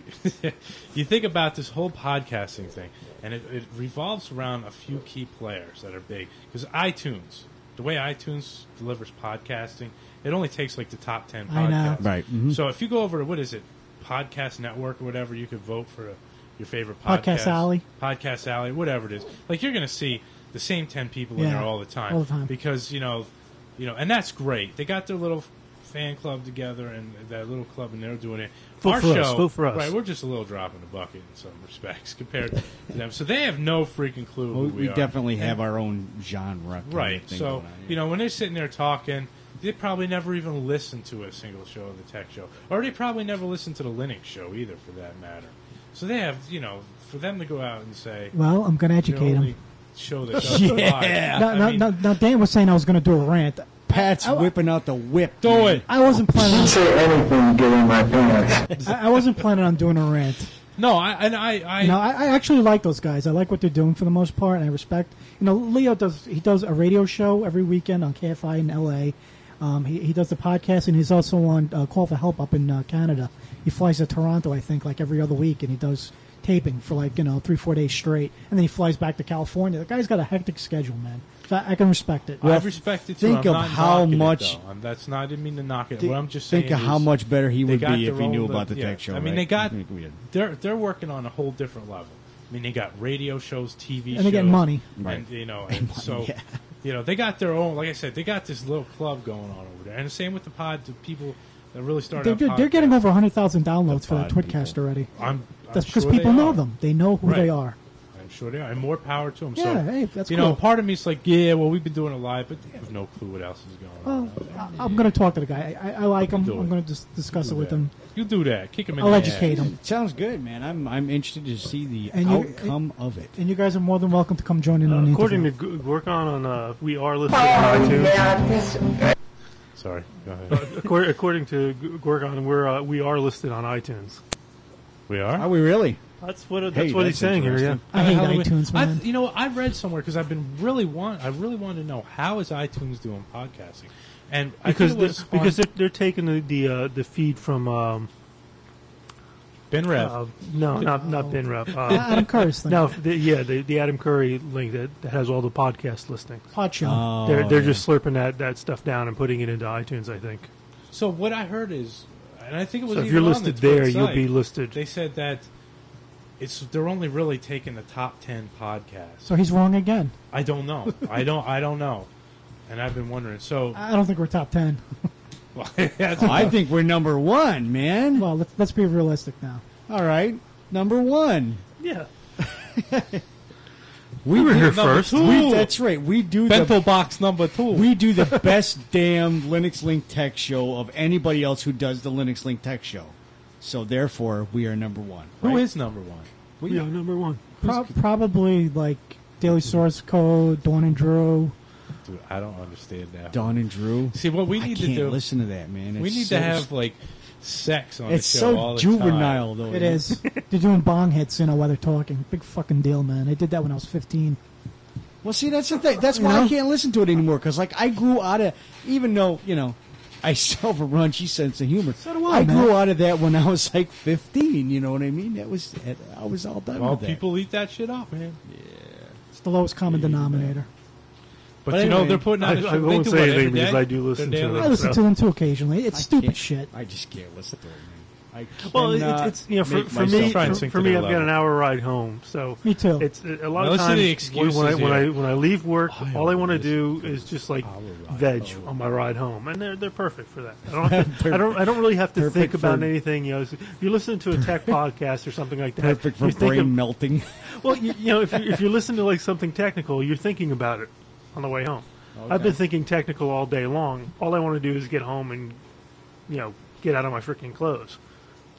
you think about this whole podcasting thing, and it, it revolves around a few key players that are big. Because iTunes, the way iTunes delivers podcasting, it only takes like the top ten podcasts. I know. Right. Mm-hmm. So if you go over to, what is it, Podcast Network or whatever, you could vote for a, your favorite podcast. Podcast Alley. Podcast Alley, whatever it is. Like, you're going to see the same ten people in Yeah, there all the time. all the time. Because, you know, you know, and that's great. They got their little fan club together and that little club, and they're doing it. Vote Our for show, us. Vote for us. Right? We're just a little drop in the bucket in some respects compared to them. So they have no freaking clue. Well, who we we, are. definitely have And- our own genre. kind of right. thing So going on, yeah. you know, when they're sitting there talking, they probably never even listened to a single show of the Tech Show, or they probably never listened to the Linux Show either, for that matter. So they have, you know, for them to go out and say, Well, I'm going to "You're the educate only them. Show that does Yeah. live." Now, I now, mean, now, now, Dan was saying I was going to do a rant. Pat's I- whipping out the whip. do man. it. I wasn't planning. On, Say anything, get in my pants. I, I wasn't planning on doing a rant. No, I and I, I, You know, I, I actually like those guys. I like what they're doing for the most part, and I respect. You know, Leo does. He does a radio show every weekend on K F I in L A. Um, he, he does the podcast, and he's also on uh, Call for Help up in uh, Canada. He flies to Toronto, I think, like every other week, and he does taping for like you know three, four days straight, and then he flies back to California. The guy's got a hectic schedule, man. So I, I can respect it. I respect it too. think I'm of not how knocking it, much- though. I'm- that's not. I didn't mean to knock it. Think- what I'm just saying think of is how much better he they would got be if their he knew own about the li- yeah. tech show. I mean, right? they got I think we did. they're they're working on a whole different level. I mean, they got radio shows, T V And shows, they get money. and Right. you know, and money, so yeah. you know they got their own. Like I said, they got this little club going on over there, and the same with the pod. The people that really started. They're, out they're getting podcasts. over one hundred thousand downloads for that pod Twitcast people. already. I'm, That's I'm because sure people they know are. them. They know who Right. they are. I'm sure they are, and more power to them. Yeah, so, hey, that's you cool. know, part of me is like, yeah, well, we've been doing it live, but they have no clue what else is going on. Well, I- I'm going to talk to the guy. I, I like him. do I'm it. going to just discuss it Do with that. him. You do that. Kick him in I'll the educate ass. him. Sounds good, man. I'm I'm interested to see the And you- outcome of it. And you guys are more than welcome to come join in Uh, on the according to interview. G- Gorkon on uh, We Are listed on iTunes. Sorry, go ahead. Uh, according, according to G- Gorkon, we're uh, we are listed on iTunes. We are. Are we really? That's what that's Hey, what that's he's saying here. Yeah. interesting. I hate How do we- iTunes, I- man. you know, I read somewhere because I've been really want. I really wanted to know how is iTunes doing podcasting, and I Because think it they're, was on because they're, they're taking the the, uh, the feed from um, Ben Rev. uh, no not not Ben Rep. Uh, Adam Curry's thing. no, the, yeah, the, the Adam Curry link that, that has all the podcast listings. Pod show. Oh, they're they're yeah. just slurping that, that stuff down and putting it into iTunes. I think. so what I heard is, and I think it was So if even you're on listed the there, Twit you'll site, be listed. They said that it's they're only really taking the top ten podcasts. So he's wrong again. I don't know. I don't. I don't know. And I've been wondering. So I don't think we're top ten. well, that's- I think we're number one, man. Well, let's, let's be realistic now. All right, number one. Yeah. We were do- here number first. two. We, that's right. We do bento the box number two. we do the best damn Linux Link Tech show of anybody else who does the Linux Link Tech show. So therefore, we are number one. Who right? is number one? We are number one. Pro- probably like Daily Source Code, Dawn and Drew. Dude, I don't understand that. Dawn and Drew? See, what we I need can't to do. listen to that, man. we It's need so to have like sex on It's the show all so the time. juvenile, though. It is. They're doing bong hits, you know, while they're talking. Big fucking deal, man. They did that when I was fifteen. Well, see, that's the thing. That's You why know? I can't listen to it anymore. Because, like, I grew out of, even though, you know, I still have a raunchy sense of humor. So do I, I man. grew out of that when I was like fifteen. You know what I mean? That was, I was all done Well, with that. people eat that shit up, man. It's the lowest common denominator. But, But you know anyway, they're putting out I- a show. I they won't do say what, anything every because day? I do listen Their to daily- it. I listen so- to them too occasionally. It's I stupid can't- shit. I just can't listen to it, man. I Well, cannot it's, it's you know for, make for myself- me Try and for, sink for to me their I've got level. an hour ride home, so Me too. it's a lot Now of listen to the times when, when I excuses when I here. when I leave work, I all I want to always do listen is just like Hour ride veg home. on my ride home, and they're they're perfect for that. I don't have to, I don't I don't really have to Perfect think about for- anything. You know, if you're listening to a tech podcast or something like that, Perfect for you think brain of- melting. Well, you, you know, if you if you're listening to like something technical, you're thinking about it on the way home. I've been thinking technical all day long. All I want to do is get home and, you know, get out of my freaking clothes.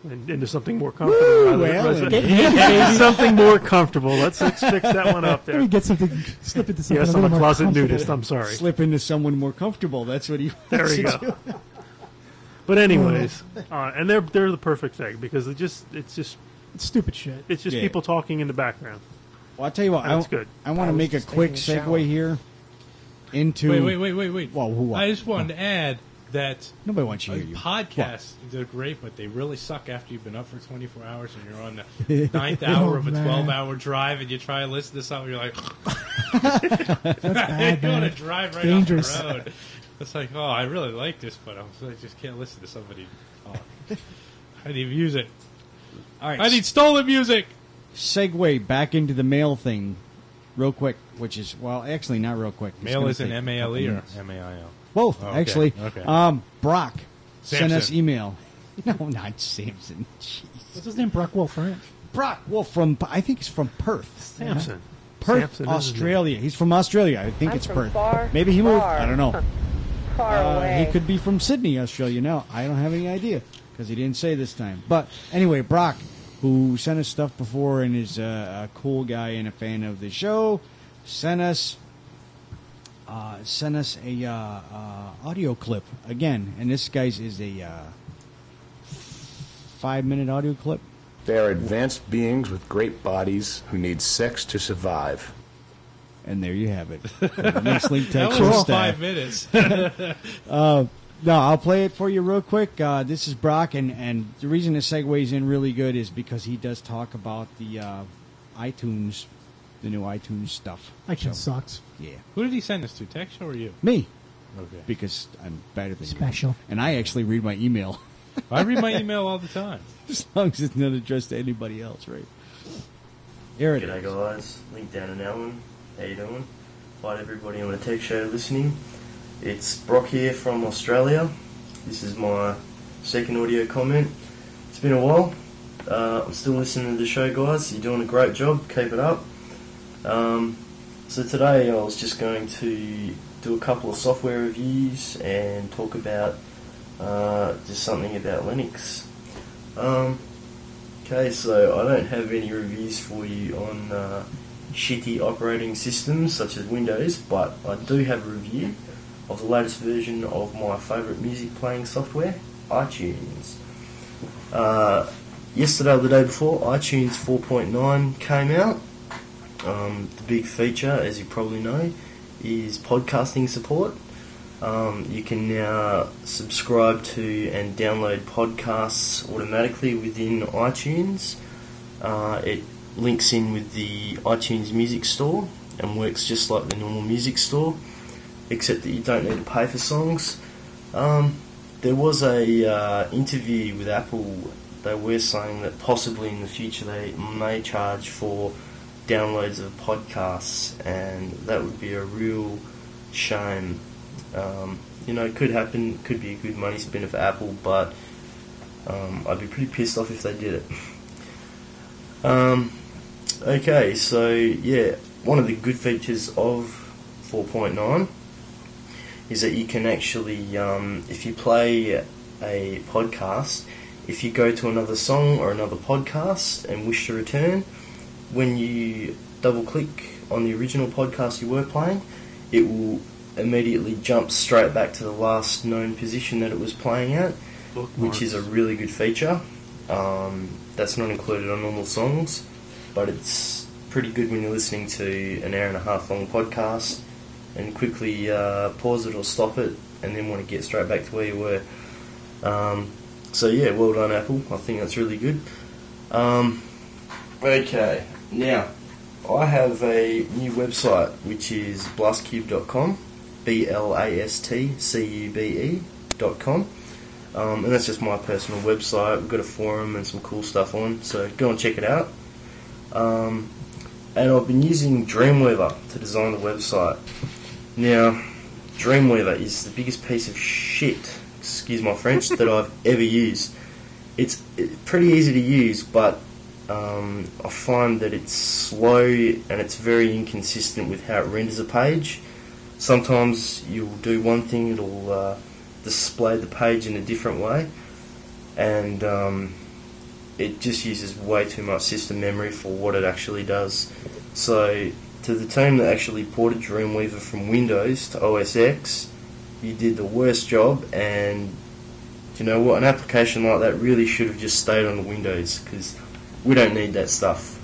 and into something more comfortable. rather- well, rather- get- into something more comfortable. Let's, let's fix that one up Let there. me get something, slip into something. Yes, a I'm little a more closet comfortable. nudist. I'm sorry. Slip into someone more comfortable. That's what he There wants you to go. do. But anyways, uh, and they're they're the perfect thing because it just it's just It's stupid shit. it's just Yeah. people talking in the background. Well, I'll tell you what. That's I, good. I want I to was make a just quick taking a segue shower. here into. Wait, wait, wait, wait, wait. Well, who? What? I just wanted to add that Nobody wants you to uh, hear you. podcasts, they're great, but they really suck after you've been up for twenty-four hours and you're on the ninth hour Oh, of a man. twelve-hour drive and you try to listen to something, you're like, That's bad, you want man. to drive right Dangerous. off the road. It's like, oh, I really like this, but I'm- I just can't listen to somebody talk. I need music. All right. I need stolen music. Segue back into the mail thing, real quick. Which is well, actually not real quick. It's Mail gonna is an take a M A L E couple or minutes. M A I L? Both, Oh, okay. actually. Okay. Um, Brock sent us Samson. email. No, not Samson. Jeez. What's his name? Brock Wolf, right? Brock Wolf from I think he's from Perth. Samson. Perth, Samson, isn't Australia. He's from Australia. I think I'm it's from Perth. far, Maybe he moved. far, I don't know. far Uh, away. he could be from Sydney, Australia. Now I don't have any idea because he didn't say this time. But anyway, Brock, who sent us stuff before and is uh, a cool guy and a fan of the show, sent us uh, sent us a uh, uh, audio clip again. And this guy's is a uh, five minute audio clip. They are advanced beings with great bodies who need sex to survive. And there you have it. The Next Link That Tech was Show five staff. minutes. uh, no, I'll play it for you real quick. Uh, this is Brock, and, and the reason it segues in really good is because he does talk about the uh, iTunes, the new iTunes stuff. iTunes So, sucks. Yeah. Who did he send this to? Tech Show or you? Me. Okay. Because I'm better than Special. you. And I actually read my email. I read my email all the time. As long as it's not addressed to anybody else, right? Here it G'day is. guys, Link down in Allen. How you doing? Hi to everybody on the Tech Show listening. It's Brock here from Australia. This is my second audio comment. It's been a while. Uh, I'm still listening to the show, guys. You're doing a great job. Keep it up. Um, so today I was just going to do a couple of software reviews and talk about uh, just something about Linux. Um, okay, so I don't have any reviews for you on uh, shitty operating systems such as Windows, but I do have a review of the latest version of my favourite music playing software, iTunes. Uh, yesterday or the day before, iTunes four point nine came out. Um, the big feature, as you probably know, is podcasting support. Um, you can now subscribe to and download podcasts automatically within iTunes. Uh, it links in with the iTunes Music Store and works just like the normal music store, except that you don't need to pay for songs. Um, there was a uh, interview with Apple. They were saying that possibly in the future they may charge for downloads of podcasts, and that would be a real shame. Um, you know, it could happen, could be a good money spinner for Apple, but um, I'd be pretty pissed off if they did it. um, okay, so yeah, one of the good features of four point nine is that you can actually, um, if you play a podcast, if you go to another song or another podcast and wish to return, when you double click on the original podcast you were playing, it will immediately jump straight back to the last known position that it was playing at, which is a really good feature. Um, that's not included on normal songs, but it's pretty good when you're listening to an hour and a half long podcast and quickly uh, pause it or stop it and then want to get straight back to where you were. Um, so yeah, well done Apple, I think that's really good. Um, okay, now I have a new website which is blastcube dot com, B L A S T C U B E dot com, um, and that's just my personal website. We've got a forum and some cool stuff on, so go and check it out. Um, and I've been using Dreamweaver to design the website. Now, Dreamweaver is the biggest piece of shit, excuse my French, that I've ever used. It's pretty easy to use, but um, I find that it's slow and it's very inconsistent with how it renders a page. Sometimes you'll do one thing, it'll uh, display the page in a different way, and um, it just uses way too much system memory for what it actually does. So, to the team that actually ported Dreamweaver from Windows to O S X, you did the worst job, and you know what, an application like that really should have just stayed on the Windows, because we don't need that stuff.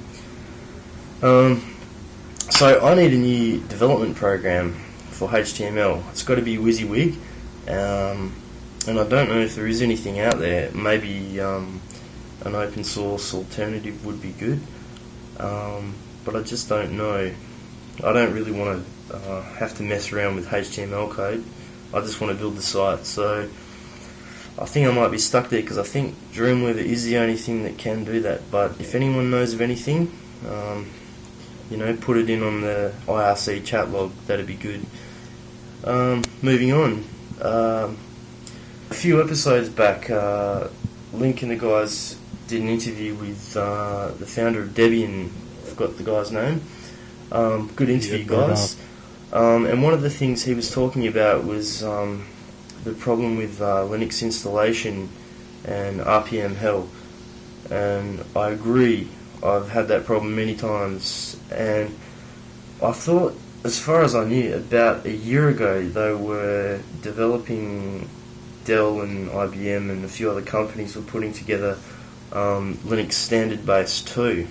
Um, so I need a new development program for H T M L. It's got to be WYSIWYG, um, and I don't know if there is anything out there. Maybe um, an open source alternative would be good, um, but I just don't know. I don't really want to uh, have to mess around with H T M L code. I just want to build the site, so I think I might be stuck there, because I think Dreamweaver is the only thing that can do that. But if anyone knows of anything, um, you know, put it in on the I R C chat log, that'd be good. Um, moving on, um, a few episodes back, uh, Link and the guys did an interview with uh, the founder of Debian. I forgot the guy's name. Um, good interview, Yeah, guys. Um, and one of the things he was talking about was um, the problem with uh, Linux installation and R P M hell. And I agree, I've had that problem many times. And I thought, as far as I knew, about a year ago they were developing, Dell and I B M and a few other companies were putting together um, Linux standard base two.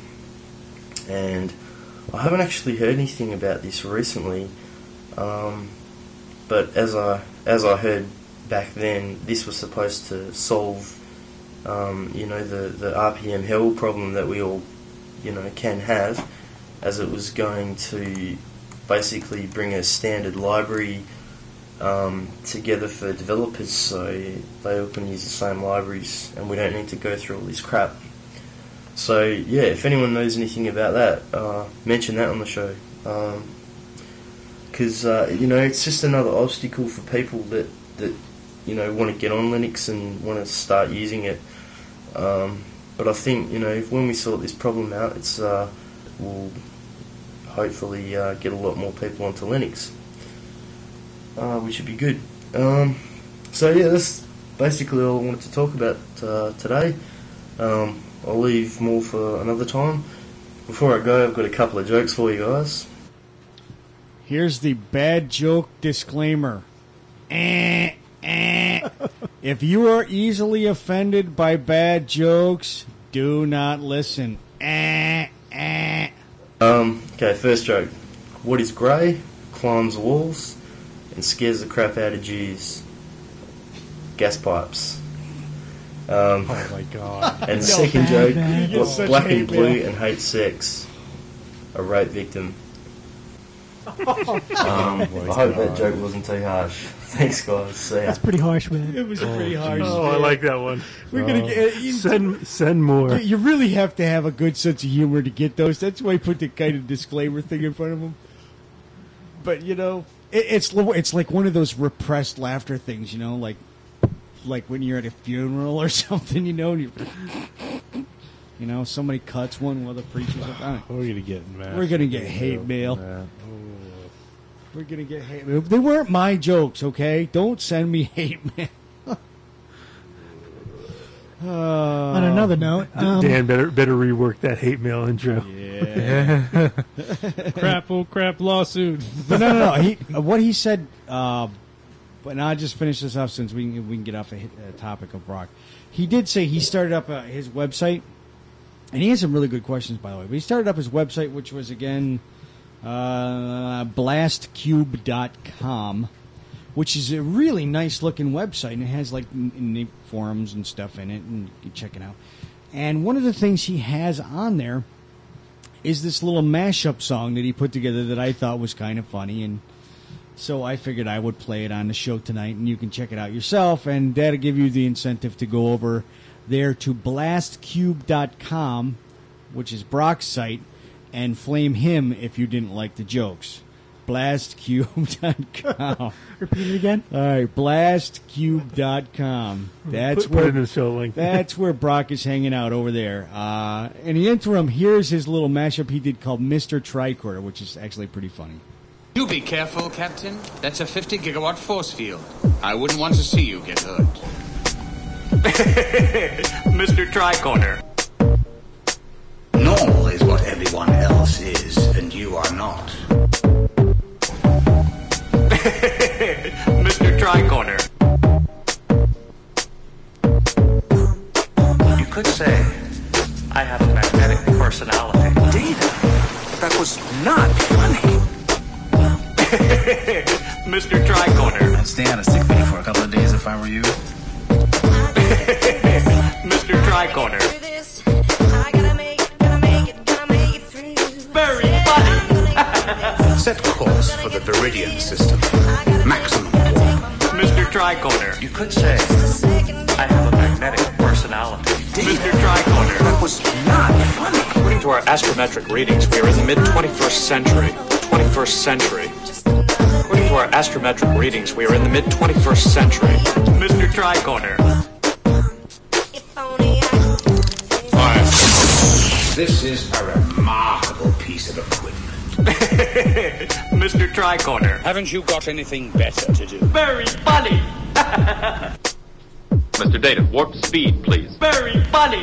And I haven't actually heard anything about this recently, um, but as I as I heard back then, this was supposed to solve, um, you know, the, the R P M hell problem that we all, you know, can have, as it was going to basically bring a standard library um, together for developers, so they all can use the same libraries, and we don't need to go through all this crap. So yeah, if anyone knows anything about that, uh, mention that on the show, because um, uh, you know, it's just another obstacle for people that that you know want to get on Linux and want to start using it. Um, but I think, you know, if, when we sort this problem out, it's uh, we'll hopefully uh, get a lot more people onto Linux, uh, which would be good. Um, so yeah, that's basically all I wanted to talk about uh, today. Um, I'll leave more for another time. Before I go, I've got a couple of jokes for you guys. Here's the bad joke disclaimer. Eh, eh. If you are easily offended by bad jokes, do not listen. Eh, eh. Um, okay, first joke. What is grey, climbs walls, and scares the crap out of Jews? Gas pipes. Um, oh my god. And the So second bad, joke, man. You're what's such black a and hate blue mail. and hates sex? A rape victim. Um, Oh I my hope God. that joke wasn't too harsh. Thanks, guys. See ya. That's pretty harsh, man. It was pretty hard. Oh, I like that one. We're gonna get you, Send send more. you really have to have a good sense of humor to get those. That's why I put the kind of disclaimer thing in front of them. But you know, it, it's li- it's like one of those repressed laughter things. You know, like like when you're at a funeral or something. You know, and you you know somebody cuts one while the preacher's up. I don't know. We're gonna get mad. We're gonna get hate mail. We're gonna get hate mail. They weren't my jokes, okay? Don't send me hate mail. uh, On another note, um, Dan better better rework that hate mail intro. Yeah. crap, oh crap, lawsuit. But no, no, no. He, uh, what he said. Uh, but now I'll just finish this up since we can, we can get off the uh, topic of Brock. He did say he started up uh, his website, and he has some really good questions, by the way. But he started up his website, which was again uh, blast cube dot com, which is a really nice looking website, and it has like n- n- forums and stuff in it, and you can check it out. And one of the things he has on there is this little mashup song that he put together that I thought was kind of funny, and so I figured I would play it on the show tonight, and you can check it out yourself, and that'll give you the incentive to go over there to blast cube dot com, which is Brock's site, and flame him if you didn't like the jokes. blast cube dot com. repeat it again. All right, blast cube dot com. That's Put- put where it in the show link. That's where Brock is hanging out over there. Uh, in the interim, here's his little mashup he did called Mister Tricorder, which is actually pretty funny. You be careful, Captain. That's a fifty gigawatt force field. I wouldn't want to see you get hurt. Mister Tricorder. everyone else is, and you are not. Mister Tricorner. You could say I have a magnetic personality. Data? That was not funny. Mister Tricorner. I'd stay out of sick bay for a couple of days if I were you. Mister Tricorner. Very funny. Set course for the Viridian system. Maximum warp. Mister Tricorner. You could say I have a magnetic personality. Mister Tricorner. That was not funny. According to our astrometric readings, we are in the mid twenty-first century. twenty-first century. According to our astrometric readings, we are in the mid twenty-first century. Mister Tricorner. This is a remarkable piece of equipment. Mister Tricorner. Haven't you got anything better to do? Very funny. Mister Data, warp speed, please. Very funny.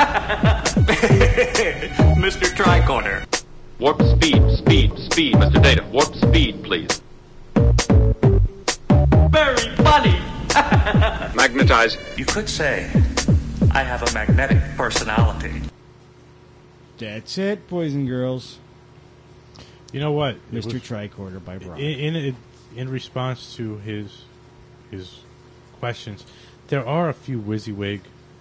Mister Tricorner. Warp speed, speed, speed. Mister Data, warp speed, please. Very funny. Magnetize. You could say I have a magnetic personality. That's it, boys and girls. You know what? Mister Tricorder by Brock. In, in in response to his his questions, there are a few WYSIWYG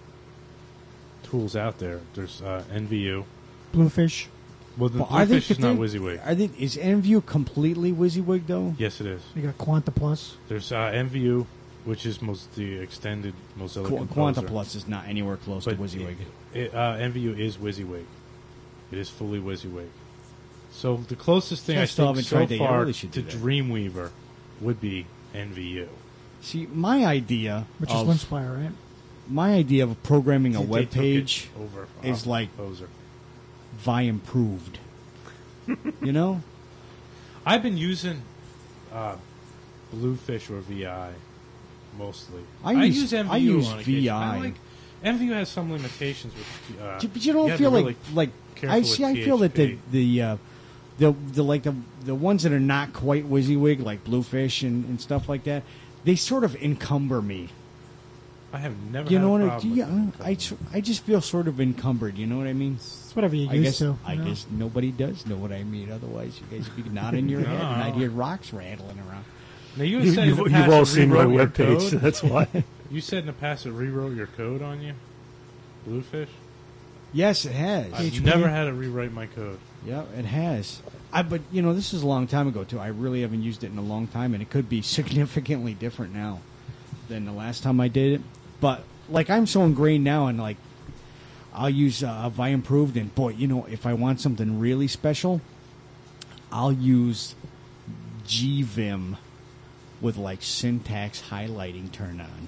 tools out there. There's uh, N V U, Bluefish. Well, the Well, I think Bluefish is that not they- WYSIWYG. I think is N V U completely WYSIWYG though? Yes, it is. You got Quanta Plus. There's uh, N V U, which is most the extended Mozilla Qu- Composer. Quanta Plus is not anywhere close to But WYSIWYG. It, it, uh, N V U is WYSIWYG. It is fully WYSIWYG. So the closest thing I I, still think haven't so tried that yet. I far really should to do that. Dreamweaver would be N V U. See, my idea, Which of, is Linspire, right? my idea of programming a They web took it page over is off like Composer. Vi improved. You know, I've been using uh, Bluefish or V I mostly. I I use- use N V U I use on occasion. V I. I like, N V U has some limitations with. Uh, but you don't have feel to like really like careful I with see. I feel that P the H P. the uh, the the like the the ones that are not quite WYSIWYG, like Bluefish and, and stuff like that, they sort of encumber me. I have never. You had know a what? I, problem do you, with I, tr- I just feel sort of encumbered. You know what I mean? It's whatever you I used guess, to. I you know? guess nobody does know what I mean. Otherwise, you guys would be nodding your head, and I'd No. hear rocks rattling around. Now you, You- said in you've- the you've past all it seen my rewrote your webpage, code. so that's why. You said in the past it rewrote your code on you, Bluefish. Yes, it has. I've never had to rewrite my code. Yeah, it has. I but you know this is a long time ago too. I really haven't used it in a long time, and it could be significantly different now than the last time I did it. But like I'm so ingrained now, and like I'll use uh, Vi Improved, and boy, you know if I want something really special, I'll use G Vim with like syntax highlighting turned on.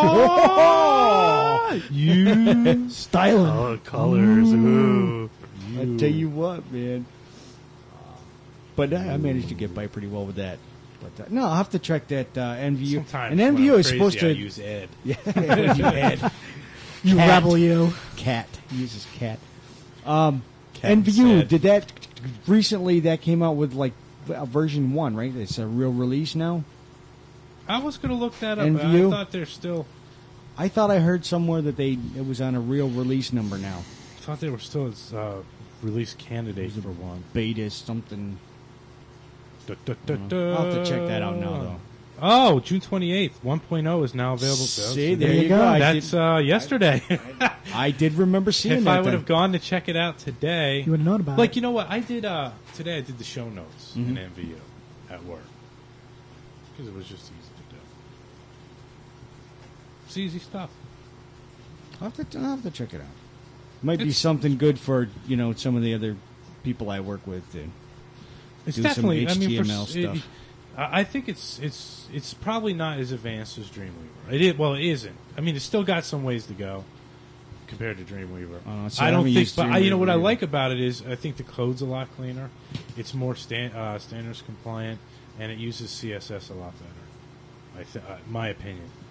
Oh, you styling. Oh, colors. Ooh. I tell you what, man. But I, I managed to get by pretty well with that. But uh, no, I'll have to check that uh, N V U. Sometimes and N V U when I'm is crazy, supposed to I use Ed. Yeah, you Ed. You Cat. rebel, you. Cat he uses cat. Um, Cat N V U said. did that recently? That came out with like a version one, right? It's a real release now. I was going to look that up. N But V U? I thought they're still. I thought I heard somewhere that they it was on a real release number now. I thought they were still uh, release candidate for one. Beta something. Da, da, da, da. I'll have to check that out now, though. Oh, June twenty-eighth, one point oh is now available. See, there you go. I That's did- uh, yesterday. I did remember seeing if that. I would then. have gone to check it out today, You would have known about like it. you know what I did uh, today. I did the show notes Mhm. in N V U at work because it was just easy to do. It's easy stuff. I'll have to, I'll have to check it out. Might be It's- something good for you know some of the other people I work with to It's do definitely. some I mean, H T M L for, s- it- stuff. I I think it's it's it's probably not as advanced as Dreamweaver. It is, well, it isn't. I mean, it's still got some ways to go compared to Dreamweaver. Uh, see, I I don't haven't think, used but I, you know what I Dreamweaver like about it is I think the code's a lot cleaner. It's more stan- uh, standards compliant, and it uses C S S a lot better. I th- uh, my opinion.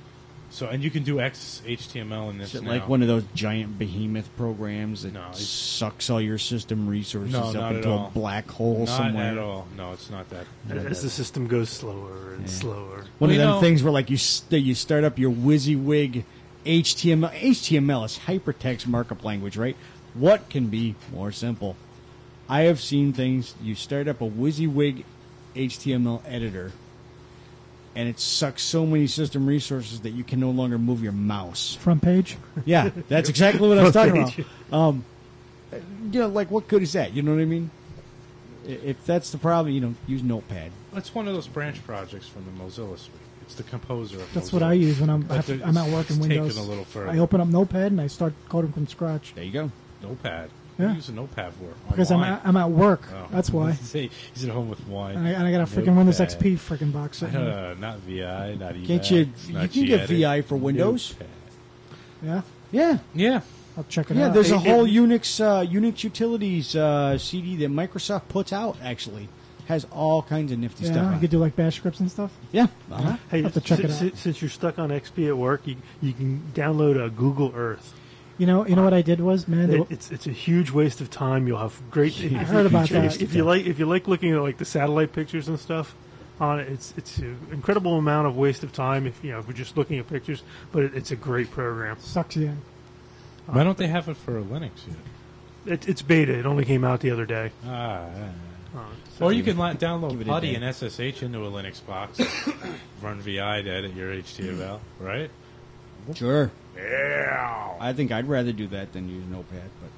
So and you can do X H T M L in this. Is it now. like one of those giant behemoth programs that No, it's- sucks all your system resources No, up not into at a all. black hole Not somewhere? at all. No, it's not that. As the system goes slower and Yeah. slower. One Well, of you them know- things where like you st- you start up your WYSIWYG H T M L. H T M L is hypertext markup language, right? What can be more simple? I have seen things. You start up a WYSIWYG H T M L editor, and it sucks so many system resources that you can no longer move your mouse. Front page. Yeah, that's exactly what I was Front talking page. about. Um, you know, like what good is that? You know what I mean? I- If that's the problem, you know, use Notepad. It's one of those branch projects from the Mozilla suite. It's the composer of That's Mozilla. what I use when I'm But I have, it's I'm at work in taken Windows. a little further. I open up Notepad and I start coding from scratch. There you go. Notepad. Yeah. You use a Notepad for Because I'm Wine. at, I'm at work. Oh. That's why. See, he's at home with wine. And I, and I got a freaking Windows Notepad. X P freaking box. sitting there. Uh, not V I, not E. Can't you? You can get V I for Windows. Yeah, Yeah, Yeah. I'll check it yeah. out. There's a It- whole it- Unix uh, Unix utilities uh, C D that Microsoft puts out. Actually, has all kinds of nifty Yeah, stuff. I on could it. do like bash scripts and stuff. Yeah. Uh-huh. Hey, have to check it since, out. since you're stuck on X P at work, you, you can download a Google Earth. You know, you know what I did was, man. It, it's it's a huge waste of time. You'll have great. I heard about if, that. If you like, if you like looking at like the satellite pictures and stuff on it, it's it's an incredible amount of waste of time. If you know, if we're just looking at pictures, but it, it's a great program. Sucks you in. Why don't they have it for Linux yet? It, it's beta. It only came out the other day. Ah, yeah. Uh, Or you can la- Give download it a PuTTY day. and S S H into a Linux box, run V I to edit your H T M L, right? Sure. Yeah. I think I'd rather do that than use Notepad. But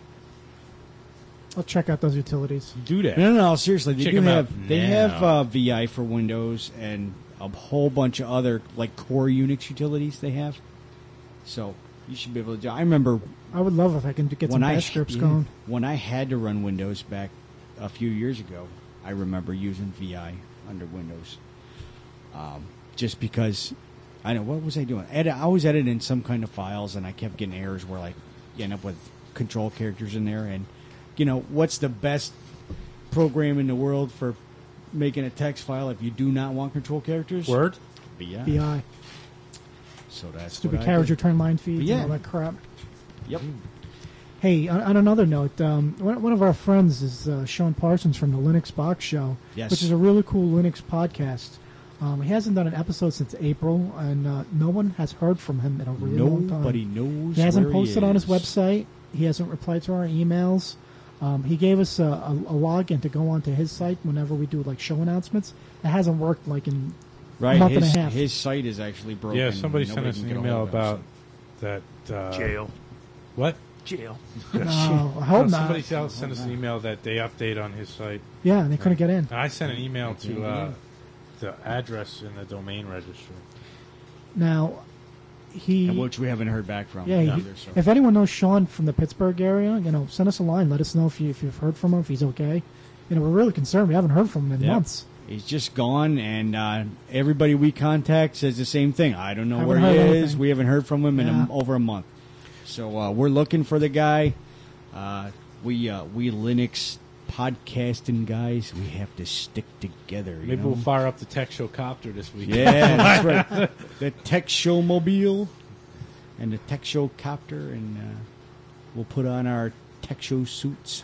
I'll check out those utilities. Do that. no, no, no. Seriously, they Check do 'em out have they now. have uh, V I for Windows and a whole bunch of other like core Unix utilities they have. So you should be able to do. I remember I would love if I can get some when I bash scripts yeah, going. when I had to run Windows back a few years ago. I remember using V I under Windows, um, just because I know what was I doing. Edit, I was editing some kind of files, and I kept getting errors where like you end up with control characters in there. And you know what's the best program in the world for making a text file if you do not want control characters? Word? V I. V I. So that's Stupid what I carriage did. return line feeds Yeah. and all that crap. Yep. Hey, on, on another note, um, one, one of our friends is uh, Sean Parsons from the Linux Box Show, Yes. which is a really cool Linux podcast. Um, he hasn't done an episode since April, and uh, no one has heard from him in a really long time. Nobody knows. He hasn't where posted he on his is. website. He hasn't replied to our emails. Um, he gave us a, a, a login to go onto his site whenever we do like show announcements. It hasn't worked like in Right, a month his, and a half. his site is actually broken. Yeah, somebody sent Nobody us can an get a email hold of him, about that. Uh, Jail. What? Jail. No, I hope No, not. somebody else sent us an email that they update on his site. Yeah, and they couldn't get in. I sent an email can't to get uh, in. the address in the domain registry. Now, he. And which we haven't heard back from. Yeah, he- either, so. if anyone knows Sean from the Pittsburgh area, you know, send us a line. Let us know if you if you've heard from him, if he's okay. You know, we're really concerned. We haven't heard from him in Yep. months. He's just gone, and uh, everybody we contact says the same thing. I don't know Haven't where he heard is. anything. We haven't heard from him in Yeah. a, over a month. So uh, we're looking for the guy. Uh, we uh, we Linux podcasting guys, we have to stick together. You Maybe know? we'll fire up the Tech Show copter this week. Yeah, that's right. The Tech Show mobile and the Tech Show copter, and uh, we'll put on our Tech Show suits.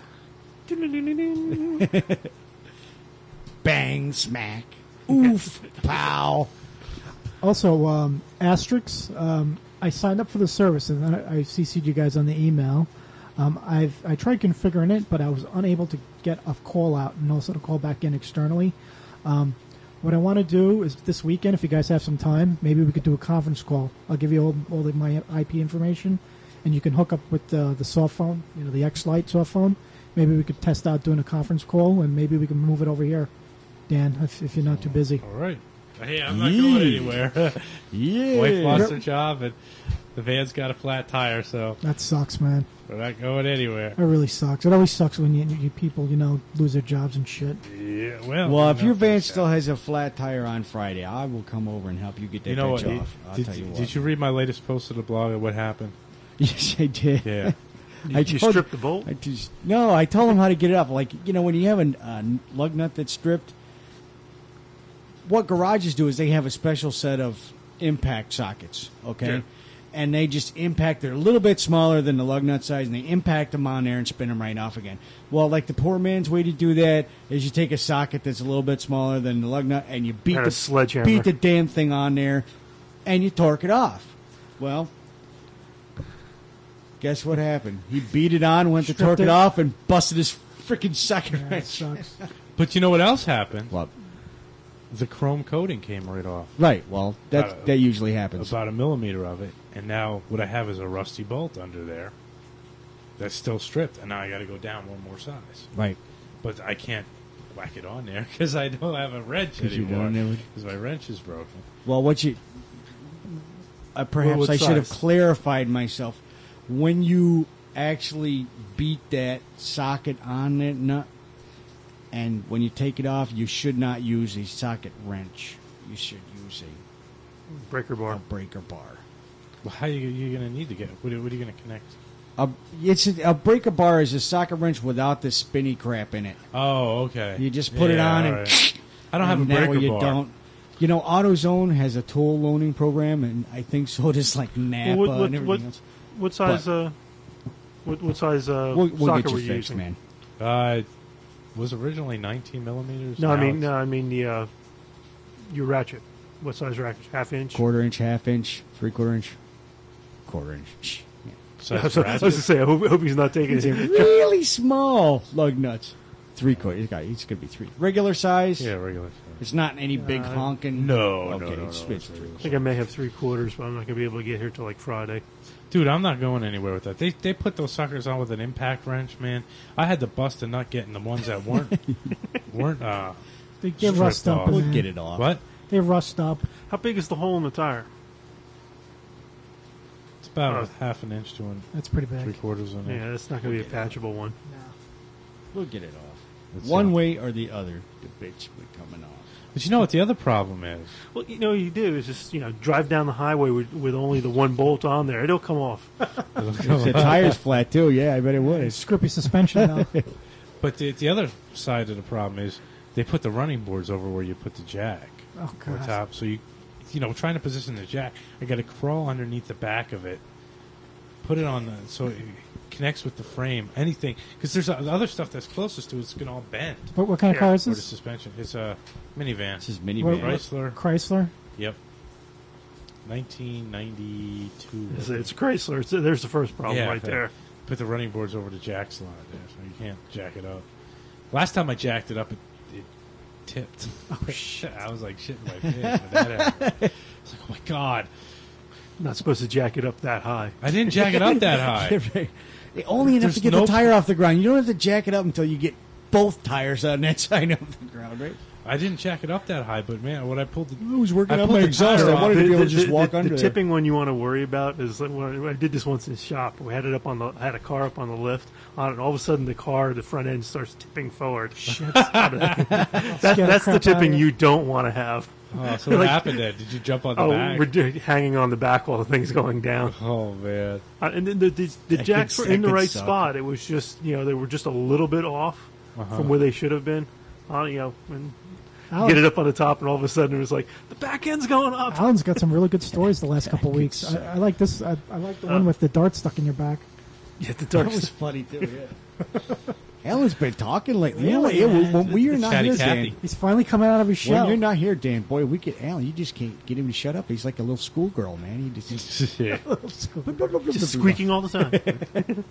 Bang, smack, oof, pow. Also, um, Asterix, um, I signed up for the service, and then I, I C C'd you guys on the email. Um, I've I tried configuring it, but I was unable to get a call out and also to call back in externally. Um, what I want to do is this weekend, if you guys have some time, maybe we could do a conference call. I'll give you all, all of my I P information, and you can hook up with uh, the soft phone, you know, the X-Lite soft phone. Maybe we could test out doing a conference call, and maybe we can move it over here, Dan, if, if you're not too busy. All right. Hey, I'm not going anywhere. Yeah. Wife lost her job, and the van's got a flat tire, so That sucks, man. we're not going anywhere. It really sucks. It always sucks when you, you people, you know, lose their jobs and shit. Yeah, well. Well, you if know, your van still has a flat tire on Friday, I will come over and help you get that you know bitch what? off. I'll did, tell you what. did you read my latest post to the blog of what happened? Yes, I did. Yeah. You, you told- stripped the bolt? I just, no, I told him how to get it off. Like, you know, when you have a uh, lug nut that's stripped, what garages do is they have a special set of impact sockets, okay? Yeah. And they just impact, they're a little bit smaller than the lug nut size, and they impact them on there and spin them right off again. Well, like the poor man's way to do that is you take a socket that's a little bit smaller than the lug nut, and you beat, And a the, sledgehammer. beat the damn thing on there, and you torque it off. Well, guess what happened? He beat it on, went to Stripped torque it it. off, and busted his freaking socket Yeah, it wrench. sucks. But you know what else happened? What? The chrome coating came right off. Right, well, that, About a- that usually happens. About a millimeter of it. And now what I have is a rusty bolt under there that's still stripped. And now I got to go down one more size. Right. But I can't whack it on there because I don't have a wrench 'Cause you anymore. don't have it. Because my wrench is broken. Well, what you... Uh, perhaps What I should have size? clarified myself. When you actually beat that socket on that nut, and when you take it off, you should not use a socket wrench. You should use a breaker bar. A breaker bar. Well, how are you, you going to need to get? What are, what are you going to connect? A, it's a, a breaker bar is a socket wrench without the spinny crap in it. Oh, okay. You just put it Yeah, on all and right. I don't have a and that breaker way you bar. Don't. You know, AutoZone has a tool loaning program, and I think so does like Napa Well, what, what, and everything what, else. what size? But- uh, what, what size uh, We'll- we'll socket get you were you fixed, using? man. Uh, it was originally nineteen millimeters. No, I Now mean, it's- no, I mean the uh, your ratchet. What size ratchet? Half inch. Quarter inch, half inch, three quarter inch, quarter inch. Yeah. I was, I was going to say, I hope, I hope he's not taking It's his really small lug nuts. Three quarter. It's got. It's gonna be three. Regular size. Yeah, regular size. It's not any big Uh, honking. No, okay, no, no, it's, no, it's it's three. I think I may have three quarters, but I'm not going to be able to get here till like Friday. Dude, I'm not going anywhere with that. They they put those suckers on with an impact wrench, man. I had to bust a nut getting the ones that weren't weren't uh. They get rust stripped up. off. in there. Get it off. What? They rust up. How big is the hole in the tire? It's about Oh. a half an inch to an That's pretty big. three quarters of an inch. Yeah, that's not going to be a patchable one. We'll get it off. Let's One see. way or the other, the bitch will be coming off. But you know what the other problem is? Well, you know what you do is just, you know, drive down the highway with, with only the one bolt on there. It'll come off. The tire's flat too. Yeah, I bet it would. Screwy suspension though. But the, the other side of the problem is they put the running boards over where you put the jack. Oh, on God. top. So you, you know, trying to position the jack, I got to crawl underneath the back of it, put it on the so it connects with the frame. Anything because there's uh, other stuff that's closest to it, it's gonna all bend. What, what kind of Yeah. car is Or the this? suspension. It's a minivan. This is What- minivan. what- Chrysler. Chrysler. Yep. nineteen ninety-two. It's, it's Chrysler. It's, there's the first problem Yeah, right okay. there. Put the running boards over the jack slot there, so you can't jack it up. Last time I jacked it up, it, it tipped. Oh shit! I was like shitting my pants when that happened. I was like, oh my god! Not supposed to jack it up that high. I didn't jack it up that high. Only enough There's to get no- the tire off the ground. You don't have to jack it up until you get both tires on that side of the ground, right? I didn't jack it up that high, but man, when I pulled the, I was working I on pulled my the exhaust. tire I off. wanted to be able to The- just the- walk the, under the there. tipping one you want to worry about is like when I did this once in the shop. We had it up on the, I had a car up on the lift on it, and all of a sudden the car, the front end starts tipping forward. Shit. that, Scare the that's the crap out of tipping you. you don't want to have. Oh, so what Like- happened then? Did you jump on the Oh, back? we're do- hanging on the back while the thing's going down. Oh man! Uh, and then the, the, the That jacks could- were in that the could right suck. spot. It was just, you know, they were just a little bit off Uh-huh. from where they should have been. Uh, you know, when you Alex, get it up on the top, and all of a sudden it was like the back end's going up. Alan's got some really good stories the last couple could weeks. suck. I, I like this. I, I like the Uh, one with the dart stuck in your back. Yeah, the That dark was funny too. Yeah. Alan's been talking lately. You know what? Really, Yeah, man. when we are not Chatty here, Cathy. Dan. He's finally coming out of his When shell. you're not here, Dan, boy, we get Alan. You just can't get him to shut up. He's like a little schoolgirl, man. He just Yeah. just squeaking all the time.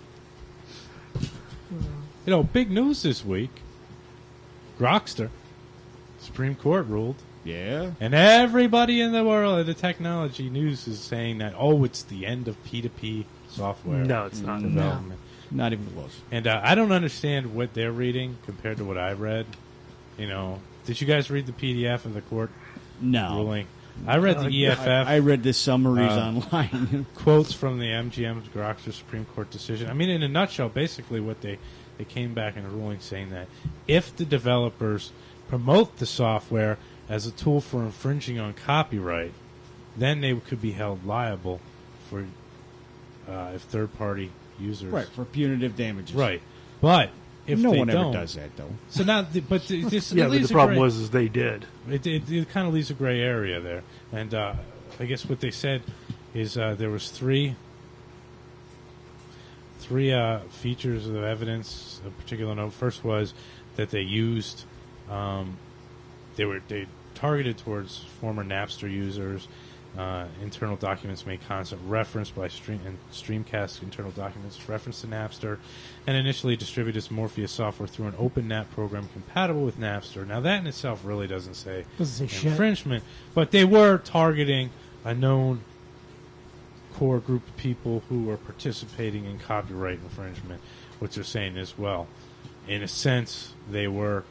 You know, big news this week. Grokster, Supreme Court ruled, yeah. and everybody in the world of the technology news is saying that oh, it's the end of P two P software. No, it's not. development. Not even close. And uh, I don't understand what they're reading compared to what I read. You know, did you guys read the P D F of the court No. ruling? I read the E F F. I, I read the summaries Uh, online. quotes from the M G M's Grokster Supreme Court decision. I mean, in a nutshell, basically what they, they came back in a ruling saying that if the developers promote the software as a tool for infringing on copyright, then they could be held liable for uh, if third-party users. Right, for punitive damages. Right. But if no they one don't, ever does that, though. So now, the, but the, this Yeah, it but leaves the a problem gray- was is they did. it, it, it kind of leaves a gray area there, and uh, I guess what they said is uh, there was three three uh, features of evidence of particular note. First was that they used um, they were they targeted towards former Napster users. Uh, internal documents make constant reference by stream and Streamcast internal documents reference to Napster, and initially distributed its Morpheus software through an open N A T program compatible with Napster. Now that in itself really doesn't say Doesn't say infringement, but they were targeting a known core group of people who were participating in copyright infringement, which they're saying as well. In a sense, they were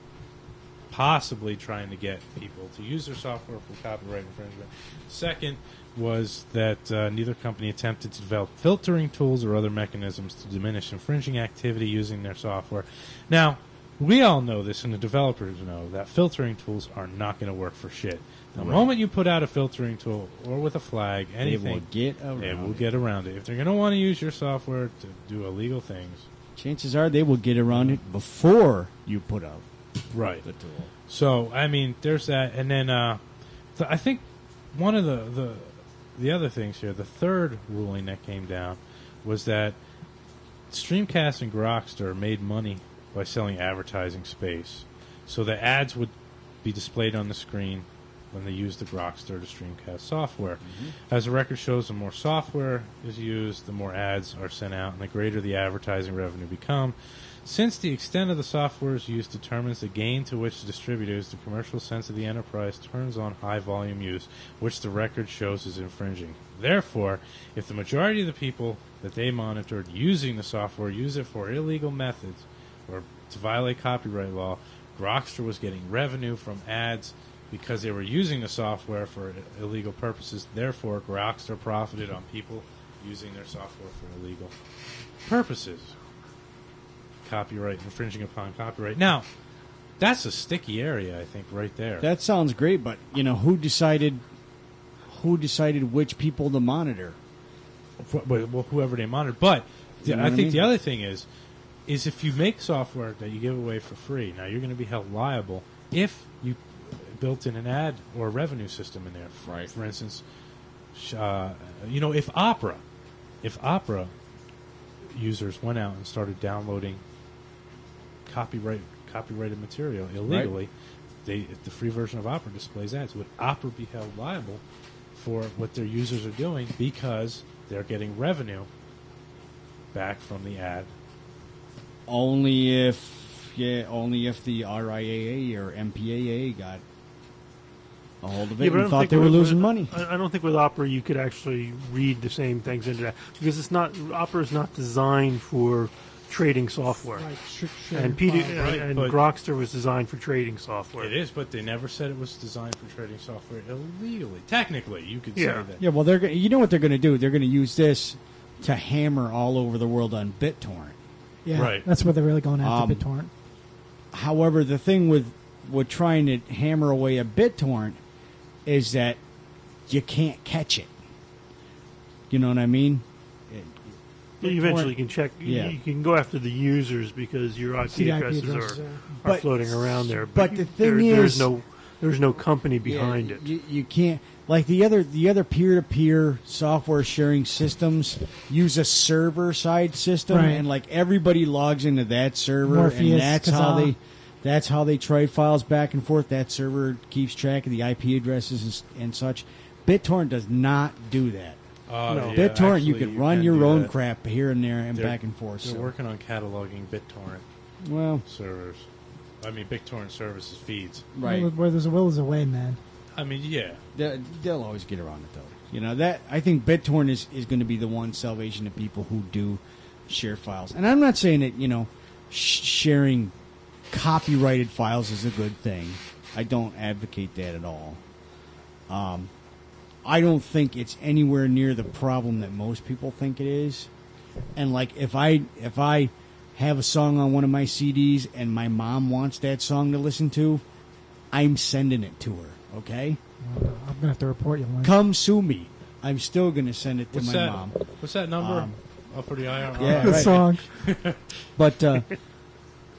possibly trying to get people to use their software for copyright infringement. Second was that uh, neither company attempted to develop filtering tools or other mechanisms to diminish infringing activity using their software. Now, we all know this, and the developers know that filtering tools are not going to work for shit. The Right. moment you put out a filtering tool or with a flag, anything, will get around they will it. get around it. If they're going to want to use your software to do illegal things, chances are they will get around it before you put out right. the tool. So I mean, there's that, and then uh, th- I think one of the, the the other things here, the third ruling that came down, was that Streamcast and Grokster made money by selling advertising space, so the ads would be displayed on the screen when they use the Grokster to Streamcast software. Mm-hmm. As the record shows, the more software is used, the more ads are sent out, and the greater the advertising revenue become. Since the extent of the software's use determines the gain to which the distributors, the commercial sense of the enterprise turns on high-volume use, which the record shows is infringing. Therefore, if the majority of the people that they monitored using the software use it for illegal methods or to violate copyright law, Grokster was getting revenue from ads because they were using the software for illegal purposes. Therefore, Grokster profited on people using their software for illegal purposes. Copyright, infringing upon copyright. Now, that's a sticky area, I think, right there. That sounds great, but you know who decided who decided which people to monitor? Well, well, whoever they monitor. But the, You know I what I think mean? the other thing is, is if you make software that you give away for free, now you're going to be held liable if you built in an ad or a revenue system in there. Right. For instance, sh- uh, you know, if Opera, if Opera users went out and started downloading copyright copyrighted material illegally, they the free version of Opera displays ads. Would Opera be held liable for what their users are doing because they're getting revenue back from the ad? Only if yeah, only if the R I A A or M P A A got a hold of it Yeah, but I and don't thought think they were with- losing with- money. I I don't think with Opera you could actually read the same things into that because it's not Opera is not designed for trading software. Right, sh- sh- and P D, uh, and, Right, and but- Grokster was designed for trading software. It is, but they never said it was designed for trading software illegally. Technically, you could Yeah. say that. Yeah, well, they're gonna, you know what they're going to do? They're going to use this to hammer all over the world on BitTorrent. Yeah, Right. that's where they're really going after Um, BitTorrent. However, the thing with with trying to hammer away at BitTorrent is that you can't catch it. You know what I mean? Yeah, eventually, you can check. Yeah. You can go after the users because your I See P the I P addresses addresses, are, yeah. are But- floating around there. but the you- thing there, is- there's no there's no company behind Yeah, it. You, you can't like the other the other peer to peer software sharing systems use a server side system, Right. and like everybody logs into that server, Morpheus, and that's how Kazaa. they that's how they trade files back and forth. That server keeps track of the I P addresses and, and such. BitTorrent does not do that. Oh, No. yeah, BitTorrent, you actually, can run can your do own that. crap here and there and They're- back and forth. They're So. working on cataloging BitTorrent Well, servers. I mean, BitTorrent services feeds. right. Where, where there's a will, there's a way, man. I mean, yeah. They- They'll always get around it, though. You know that I think BitTorrent is, is going to be the one salvation to people who do share files. And I'm not saying that you know sh- sharing copyrighted files is a good thing. I don't advocate that at all. Um, I don't think it's anywhere near the problem that most people think it is. And like if I if I have a song on one of my C Ds and my mom wants that song to listen to, I'm sending it to her. Okay. Uh, I'm gonna have to report you. Lynn. Come sue me. I'm still going to send it to What's my that? mom. What's that number? Um, oh, for the I R. yeah, the right. song. But uh,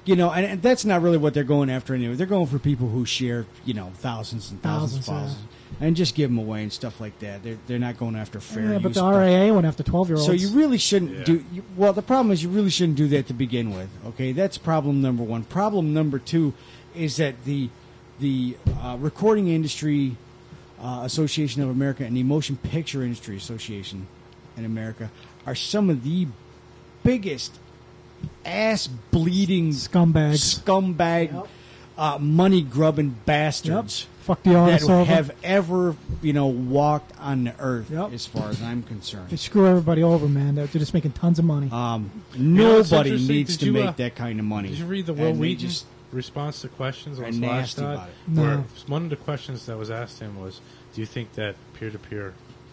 You know, and, and that's not really what they're going after anyway. They're going for people who share, you know, thousands and thousands, Thousands, of thousands, and just give them away and stuff like that. They're they're not going after fair Yeah, use. but the R A A went after twelve-year-olds. So you really shouldn't Yeah. do. You, well, the problem is you really shouldn't do that to begin with. Okay, that's problem number one. Problem number two is that the the uh, Recording Industry uh, Association of America and the Motion Picture Industry Association in America are some of the biggest ass bleeding Scumbags. scumbag, Yep. uh, money grubbing bastards. Yep. Fuck the artists that over. have ever you know walked on the earth, Yep. as far as I'm concerned. They screw everybody over, man. They're, they're just making tons of money. Um, know what's nobody interesting? needs Did to you, make uh, that kind of money. Did you read the Will And they Wheaton just- response to questions on are nasty Slashdot? about it. No. Where one of the questions that was asked him was, "Do you think that peer-to-peer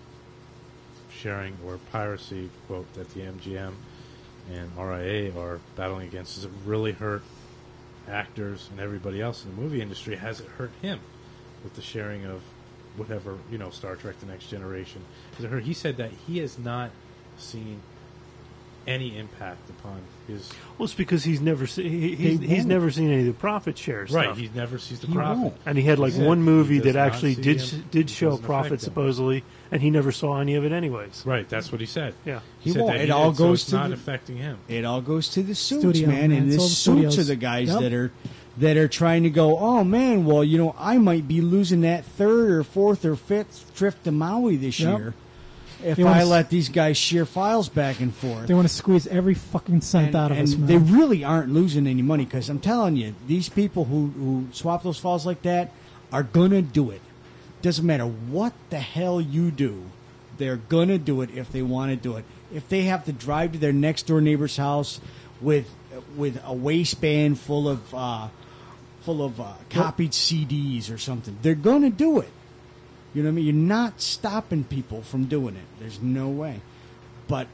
sharing or piracy, quote, that the M G M and R I A are battling against, does it really hurt actors and everybody else in the movie industry? Has it hurt him with the sharing of whatever, you know, Star Trek: The Next Generation? Has it hurt?" He said that he has not seen any impact upon his. Well, it's because he's never se- he, he's, They he's won't. never seen any of the profit share Right, stuff. he never sees the He profit. won't. And he had like He said one he movie does that not actually see did him. did It show doesn't profit affect him. supposedly, and he never saw any of it anyways. Right, that's what he said. Yeah. He, He said won't. that It he all did, so goes it's to not the- affecting him. It all goes to the suits, Studio, man, man. and the It's all the suits studios. are the guys Yep. that are that are trying to go. Oh man, well you know I might be losing that third or fourth or fifth trip to Maui this Yep. year if They wanna I s- let these guys share files back and forth. They want to squeeze every fucking cent and, out of and us, man. they really aren't losing any money because I'm telling you, these people who, who swap those files like that are gonna do it. Doesn't matter what the hell you do, they're gonna do it if they want to do it. If they have to drive to their next door neighbor's house with with a waistband full of uh, full of uh, copied C Ds or something, they're gonna do it. You know what I mean? You're not stopping people from doing it. There's no way. But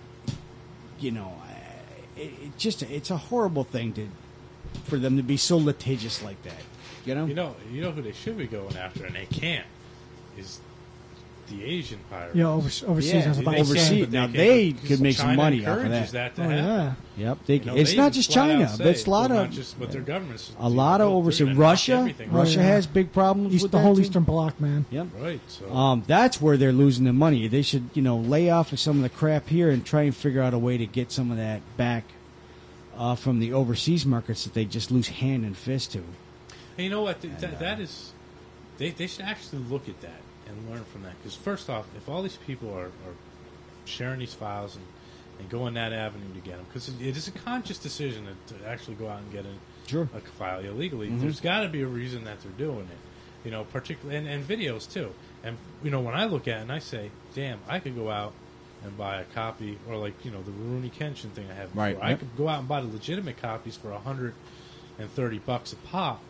you know, it, it just it's a horrible thing to for them to be so litigious like that. You know? You know, you know who they should be going after, and they can't, is the Asian pirates. Yeah, over- overseas, I was They about to can, overseas. but Now can- they because could make some China money off of encourages that. to Oh, happen. yeah. Yep, they, You know, it's they not even just flat out China. say It's a lot well, of not just what their governments. a lot of They're overseas. gonna knock Russia, everything Russia right. has big problems East, with the that whole too. Eastern Bloc, man. Yep. Right. So Um, that's where they're losing the money. They should, you know, lay off of some of the crap here and try and figure out a way to get some of that back uh, from the overseas markets that they just lose hand and fist to. Hey, you know what? Th- that, that is, they they should actually look at that and learn from that. Because first off, if all these people are, are sharing these files and, and going that avenue to get them, because it, it is a conscious decision to, to actually go out and get a, Sure. a file illegally. Mhm. There's got to be a reason that they're doing it. You know, particularly and, and videos too. And you know, when I look at it and I say, "Damn, I could go out and buy a copy," or like you know the Rooney Kenshin thing I have before. Right, I yep. could go out and buy the legitimate copies for a hundred and thirty bucks a pop.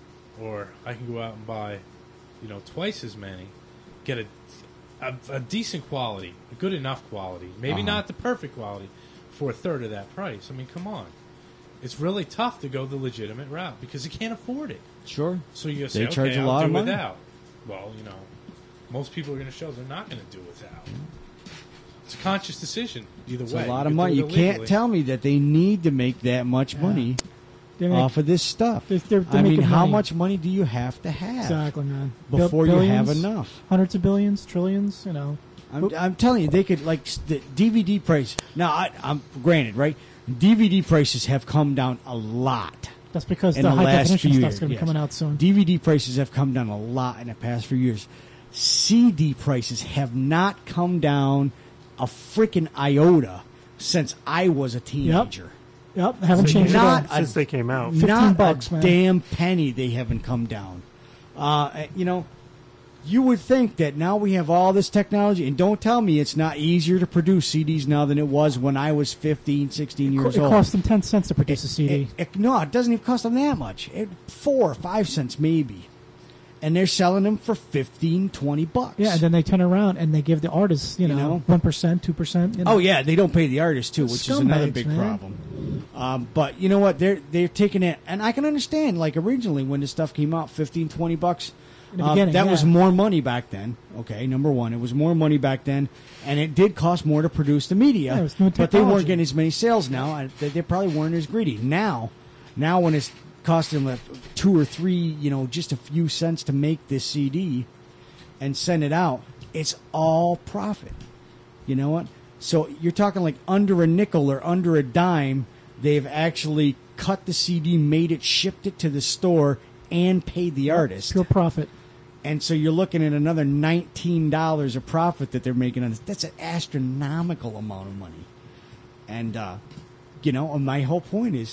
Or I can go out and buy, you know, twice as many, get a, a, a decent quality, a good enough quality, maybe Uh-huh. not the perfect quality, for a third of that price. I mean, come on. It's really tough to go the legitimate route because you can't afford it. Sure. So you say, They okay, charge a I'll lot do of money. without. Well, you know, most people are going to show they're not going to do without. It's a conscious decision either It's way. a lot You of can money. do You it can't illegally. tell me that they need to make that much money They make- off of this stuff. They're- they're- they're I mean, making how money. much money do you have to have Exactly, man. Bil- before you have billions, enough? Hundreds of billions, trillions, you know. I'm, I'm telling you, they could like s- the D V D price. Now, I, I'm granted, right? D V D prices have come down a lot. That's because in the the high last definition few stuff's years, gonna be yes. coming out soon. D V D prices have come down a lot in the past few years. C D prices have not come down a freaking iota since I was a teenager. Yep, haven't So changed not at all. since they came out. Fifteen Not bucks, a man. damn penny they haven't come down. Uh, you know, you would think that now we have all this technology, and don't tell me it's not easier to produce C Ds now than it was when I was fifteen, sixteen It, co- years it old. costs them ten cents to produce a C D. It- it- no, it doesn't even cost them that much. It, four or five cents maybe. And they're selling them for fifteen, twenty bucks. Yeah, and then they turn around and they give the artists, you You know, know? one percent, two percent. You know. Oh yeah, they don't pay the artist too, which is another Scumbags, big man. problem. Um, but you know what? They're they're taking it, and I can understand. Like originally, when this stuff came out, fifteen, twenty bucks. In the um, beginning, that was yeah. more money back then. Okay, number one, it was more money back then, and it did cost more to produce the media. Yeah, it was new but they technology. weren't getting as many sales now. And they, they probably weren't as greedy now. Now when it's costing them two or three, you know, just a few cents to make this C D and send it out, it's all profit. You know what? So you're talking like under a nickel or under a dime, they've actually cut the C D, made it, shipped it to the store, and paid the artist. Pure profit. And so you're looking at another nineteen dollars of profit that they're making on this. That's an astronomical amount of money. And, uh, you know, my whole point is,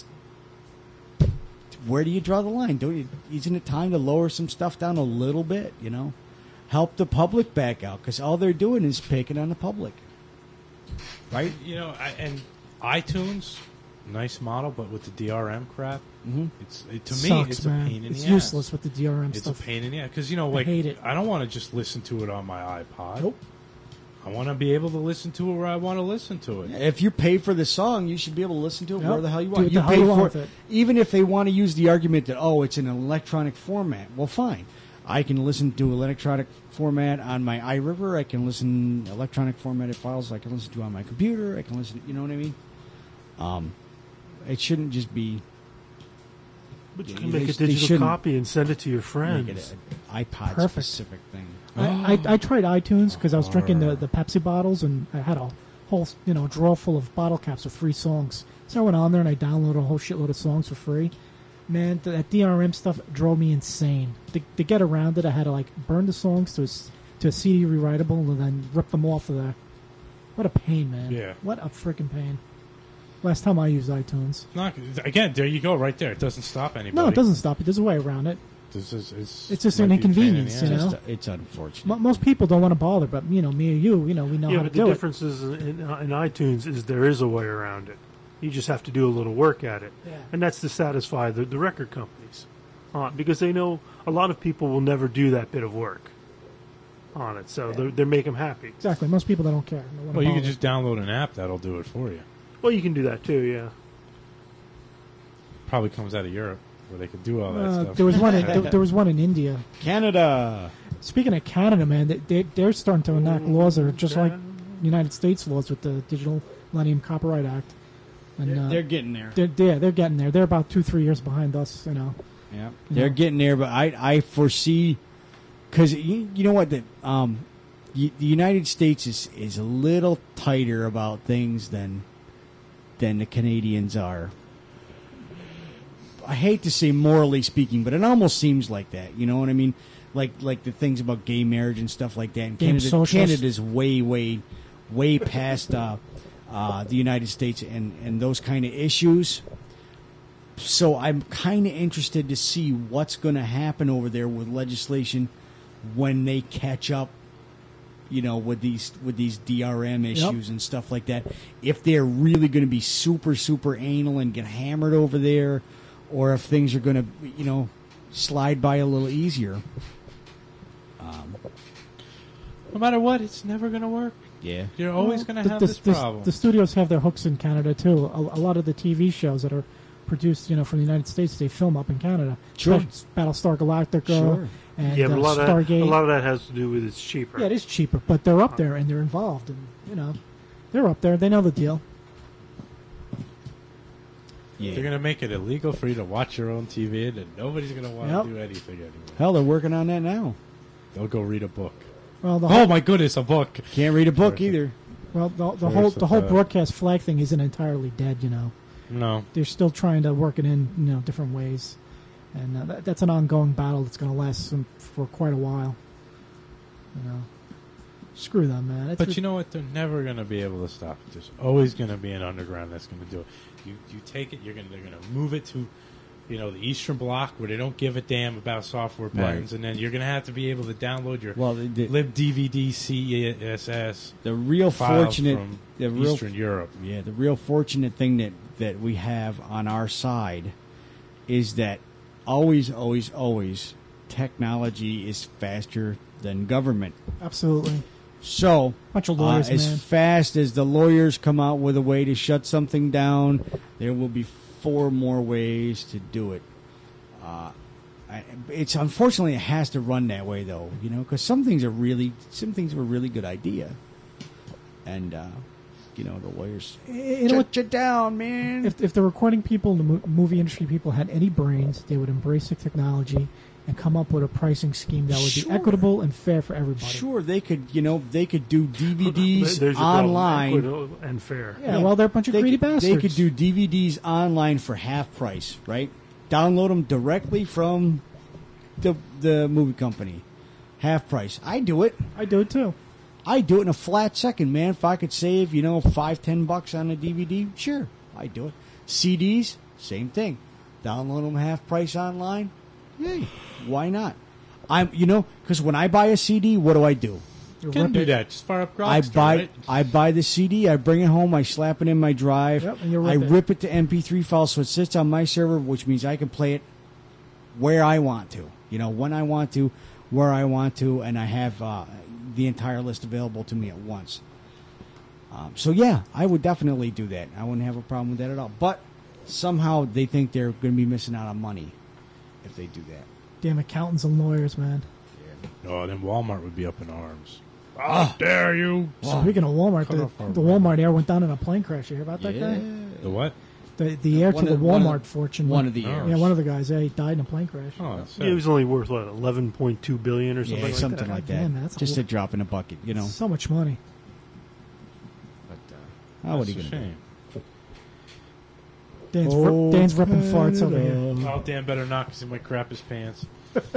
where do you draw the line? Don't you, isn't it time to lower some stuff down a little bit, you know? Help the public back out, because all they're doing is picking on the public. Right? You know, I, and iTunes, nice model, but with the D R M crap, mm-hmm. it's it, to Sucks, me it's man. a pain in it's the ass. It's useless with the D R M it's stuff. It's a pain in the ass because you know, I like hate it. I don't want to just listen to it on my iPod. Nope. I want to be able to listen to it where I want to listen to it. If you pay for the song, you should be able to listen to it Yep. where the hell you Do want. it You the pay hell you for want it, with it. even if they want to use the argument that oh, it's in an electronic format. Well, fine. I can listen to electronic format on my iRiver. I can listen electronic formatted files. I can listen to on my computer. I can listen. You know what I mean? Um, it shouldn't just be. But you they- can make they- a they digital shouldn't copy and send it to your friends. Make it an iPod Perfect. specific thing. I, I, I tried iTunes because I was drinking the, the Pepsi bottles, and I had a whole you know drawer full of bottle caps with free songs. So I went on there and I downloaded a whole shitload of songs for free. Man, th- that D R M stuff drove me insane. To, to get around it, I had to like burn the songs to a, s- to a C D rewritable and then rip them off of there. What a pain, man! Yeah. What a freaking pain. Last time I used iTunes. Not again. There you go, right there. It doesn't stop anybody. No, it doesn't stop it. There's a way around it. This is, it's, It's just might an be a pain in the inconvenience, you ass. know. It's unfortunate. Mo most people don't want to bother, but you know, me or you, you know, we know yeah, how but to the do it. difference is in, uh, in iTunes is there is a way around it. You just have to do a little work at it, Yeah. and that's to satisfy the, the record companies, uh, because they know a lot of people will never do that bit of work on it, so they're, they make them happy. Exactly. Most people they don't care. They wanna Well, you can bother. just download an app that'll do it for you. Well, you can do that too, yeah. Probably comes out of Europe where they could do all that Uh, stuff. there was one. In, there, there was one in India. Canada. Speaking of Canada, man, they, they they're starting to enact laws that are just like United States laws with the Digital Millennium Copyright Act. And They're- uh, they're getting there. They're, yeah, they're getting there. They're about two, three years behind us. You know. Yeah, You they're know. getting there, but I I foresee because you, you know what the um y- the United States is is a little tighter about things than than the Canadians are. I hate to say morally speaking, but it almost seems like that. You know what I mean? Like like the things about gay marriage and stuff like that. And Game Canada, socials. Canada's way way way past uh, uh, the United States and and those kind of issues. So I'm kind of interested to see what's going to happen over there with legislation when they catch up, you know, with these with these D R M issues and stuff like that. If they're really going to be super super anal and get hammered over there, or if things are going to, you know, slide by a little easier. Um, no matter what, it's never going to work. Yeah, You're always Well, going to the- have the, this the- problem. The studios have their hooks in Canada too. A, a lot of the T V shows that are produced, you know, from the United States, they film up in Canada. Sure. Battlestar Galactica. Sure. And yeah, but uh, a lot, of Stargate. that, a lot of that has to do with it's cheaper. Yeah, it is cheaper, but they're up there and they're involved, and you know, they're up there. They know the deal. They're going to make it illegal for you to watch your own T V, and nobody's going to want to Yep. do anything anymore. hell, they're working on that now. They'll go read a book. Well, the Oh whole, my goodness, a book! Can't read a book either. well, the, the There's whole the the whole thought. broadcast flag thing isn't entirely dead. You know, No, they're still trying to work it in, you know, different ways, and uh, that, that's an ongoing battle that's going to last some, for quite a while. You know, screw them, man. It's but you know what? They're never going to be able to stop it. There's always going to be an underground that's going to do it. You you take it, you're going they're going to move it to, you know, the Eastern Bloc where they don't give a damn about software patents, Right. and then you're going to have to be able to download your Well, the, the, libDVD C S S. the real files fortunate, from the real Eastern Europe. Yeah, the real fortunate thing that, that we have on our side is that always, always, always technology is faster than government. absolutely. So, Bunch of lawyers, uh, as man. fast as the lawyers come out with a way to shut something down, there will be four more ways to do it. Uh, I, it's unfortunately it has to run that way though, you know, because some things are really some things are a really good idea, and uh, you know, the lawyers. You know what? Shut you down, man. If, if the recording people, the mo- movie industry people had any brains, they would embrace the technology and come up with a pricing scheme that would Sure. be equitable and fair for everybody. Sure, they could, you know, they could do D V Ds There's a problem. online. Equitable and fair. Yeah, well, they're a bunch of they greedy could, bastards. They could do D V Ds online for half price, right? Download them directly from the the movie company, half price. I do it. I do it too. I do it in a flat second, man. If I could save, you know, five, ten bucks on a D V D, sure, I do it. C Ds, same thing. Download them half price online. Hey, why not? I'm, you know, because when I buy a C D, what do I do? You can do that. Just fire up Grokster, I buy right? I buy the C D, I bring it home, I slap it in my drive, Yep, and you I rip it. rip it to M P three files so it sits on my server, which means I can play it where I want to. You know, when I want to, where I want to, and I have uh, the entire list available to me at once. Um, so yeah, I would definitely do that. I wouldn't have a problem with that at all. But somehow they think they're going to be missing out on money if they do that. Damn accountants and lawyers, man. Oh, then Walmart would be up in arms. How dare you? Speaking of Walmart, Cut the, off our the rent. Walmart air went down in a plane crash. You hear about that guy? The what? The the heir One to the of- one Walmart of- fortune. one went- of the heirs. Yeah, one of the guys. Yeah, he died in a plane crash. Oh, that's It was only worth what eleven point two billion or something Yeah, like something that. like that. Damn, that's a Just a lot. drop in a bucket, you know. So much money. But, uh, oh, what are you That's going a to do? shame. Dan's, Oh, rip, Dan's ripping farts over Canada. here. Oh, Dan better not because he might crap his pants.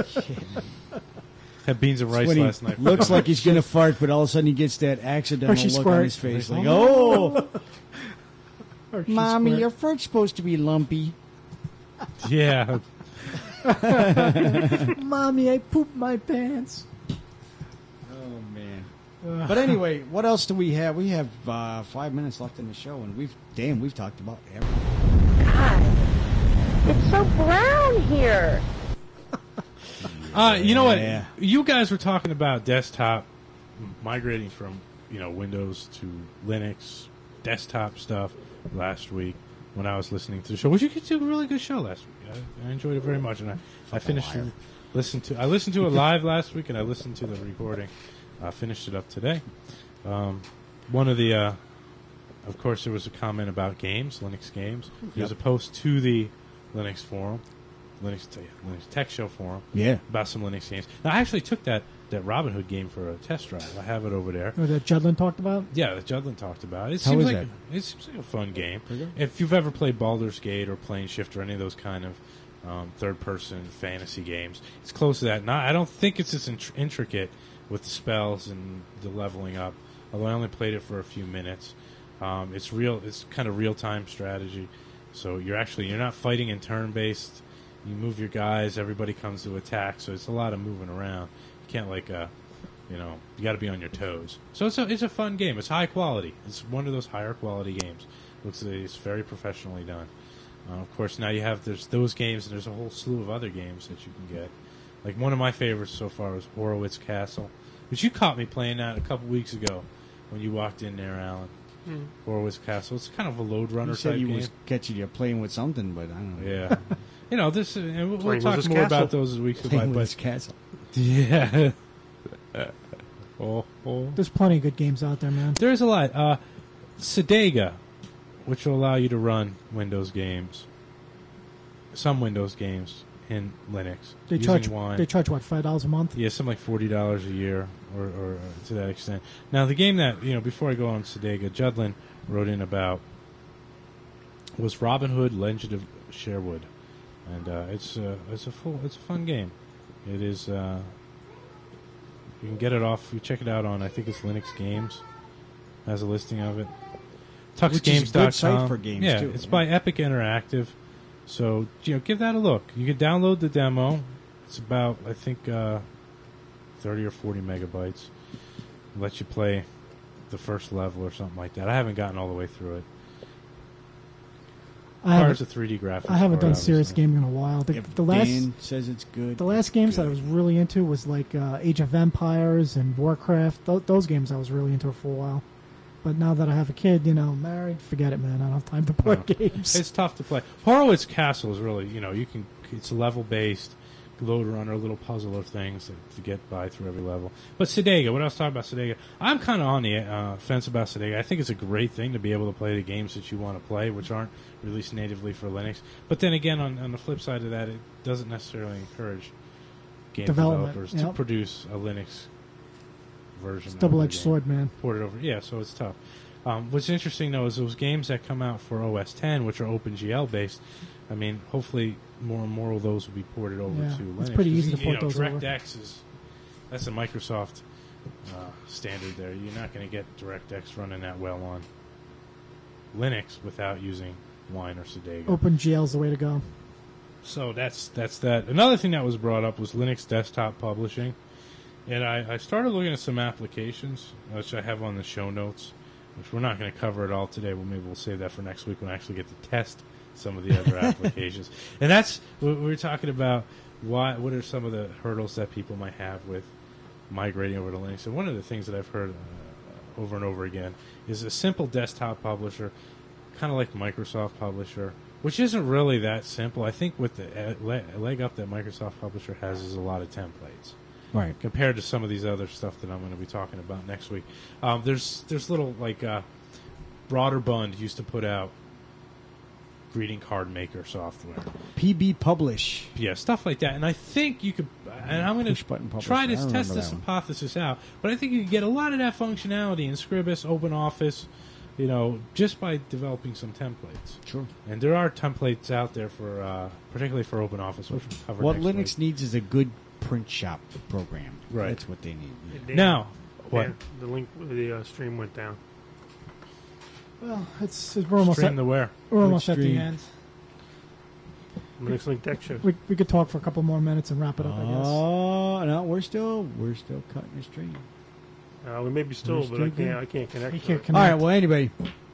Had beans and rice When he last night. looks like he's going to fart, but all of a sudden he gets that accidental Hershey look squirt. on his face. Like, Oh. oh, Hershey Mommy, squirt. your fart's supposed to be lumpy. Yeah. Mommy, I pooped my pants. Oh, man. But anyway, what else do we have? We have uh, five minutes left in the show, and we've, damn, we've talked about everything. God, it's so brown here. Uh, you know what? Yeah. You guys were talking about desktop migrating from, you know, Windows to Linux, desktop stuff last week when I was listening to the show, which you could do a really good show last week. I, I enjoyed it very much, and I, I finished liar. listened to I listened to it live last week, and I listened to the recording. I finished it up today. Um, one of the, uh, of course, there was a comment about games, Linux games. There's Yep. a post to the Linux forum. Linux, te- Linux Tech Show forum, Yeah. about some Linux games. Now, I actually took that, that Robin Hood game for a test drive. I have it over there. Oh, that Judlin talked about? Yeah, that Judlin talked about. It How seems is like that? it seems like a fun game. Okay. If you've ever played Baldur's Gate or Plane Shift or any of those kind of um, third-person fantasy games, it's close to that. Not, I don't think it's as intr- intricate with the spells and the leveling up. Although I only played it for a few minutes. Um, it's real. It's kind of real-time strategy. So you're actually you're not fighting in turn-based. You move your guys, everybody comes to attack, so it's a lot of moving around. You can't like, uh, you know, you got to be on your toes. So it's a it's a fun game. It's high quality. It's one of those higher quality games. Looks like it's very professionally done. Uh, of course, now you have there's those games, and there's a whole slew of other games that you can get. Like one of my favorites so far was Horowitz Castle, which you caught me playing that a couple weeks ago when you walked in there, Alan. Hmm. Horowitz Castle. It's kind of a load runner You said type you game. was catching you playing with something, but I don't know. Yeah. You know, this, uh, and we'll, we'll Playing talk with more his about castle. those as weeks go by. Playing with But his castle. yeah, oh, oh. There's plenty of good games out there, man. There's a lot. Uh, Sedega, which will allow you to run Windows games, some Windows games in Linux. They using charge Wine. they charge what, five dollars a month? Yeah, something like forty dollars a year, or, or uh, to that extent. Now, the game that you know, before I go on Sedega, Judlin wrote in about was Robin Hood: Legend of Sherwood, and uh, it's uh, it's a full it's a fun game. It is. Uh, you can get it off. You check it out on I think it's Linux Games. Has a listing of it. Tux Which Games is a good site for games, yeah, too. it's by Epic Interactive. So you know, give that a look. You can download the demo. It's about I think uh, thirty or forty megabytes. It lets you play the first level or something like that. I haven't gotten all the way through it. I Requires haven't, a three D graphics. I haven't card, done serious obviously. gaming in a while. The, If the last Dan says it's good. the last games that I was really into was like uh, Age of Empires and Warcraft. Th- those games I was really into for a while. But now that I have a kid, you know, married, forget it, man. I don't have time to play No. games. It's tough to play. Horowitz Castle is really, you know, you can. It's level based. load runner, little puzzler things to, to get by through every level. But Sega, what I was talking about Sega, I'm kind of on the uh, fence about Sega. I think it's a great thing to be able to play the games that you want to play, which aren't released natively for Linux. But then again, on, on the flip side of that, it doesn't necessarily encourage game Development, developers yep. to produce a Linux version. It's of double-edged the game. sword, man. Port it over, yeah. So it's tough. Um, what's interesting though is those games that come out for O S ten, which are OpenGL based. I mean, hopefully more and more of those will be ported over Yeah, to Linux. it's pretty easy to You port know, those over. DirectX is that's a Microsoft uh, standard there. You're not going to get DirectX running that well on Linux without using Wine or Sodega. OpenGL is the way to go. So that's that's that. Another thing that was brought up was Linux desktop publishing, and I, I started looking at some applications which I have on the show notes, which we're not going to cover it all today. Well, maybe we'll save that for next week when I actually get to test some of the other applications. And that's we we were talking about. Why? What are some of the hurdles that people might have with migrating over to Linux? And one of the things that I've heard uh, over and over again is a simple desktop publisher, kind of like Microsoft Publisher, which isn't really that simple. I think what the uh, le- leg up that Microsoft Publisher has is a lot of templates, Right. compared to some of these other stuff that I'm going to be talking about next week. Um, there's there's little like uh, Broderbund used to put out greeting card maker software. P B Publish. Yeah, stuff like that. And I think you could, and I'm going Push button to publish. try I to don't test remember this that one. hypothesis out, but I think you could get a lot of that functionality in Scribus, OpenOffice, you know, just by developing some templates. Sure. And there are templates out there for, uh, particularly for OpenOffice, which we'll cover What next Linux week. needs is a good print shop program. Right. That's what they need. Dan- Now, what? Dan, the link, the uh, stream went down. Well, it's, it's we're almost Stream at, the where? we're almost Which at the stream? end. Linux Link Tech Show. We we could talk for a couple more minutes and wrap it up. I guess. Oh no, we're still we're still cutting the stream. Uh, we may be still, We're but still I good. can't. I can't connect. You to can't it. connect. All right. Well, anybody.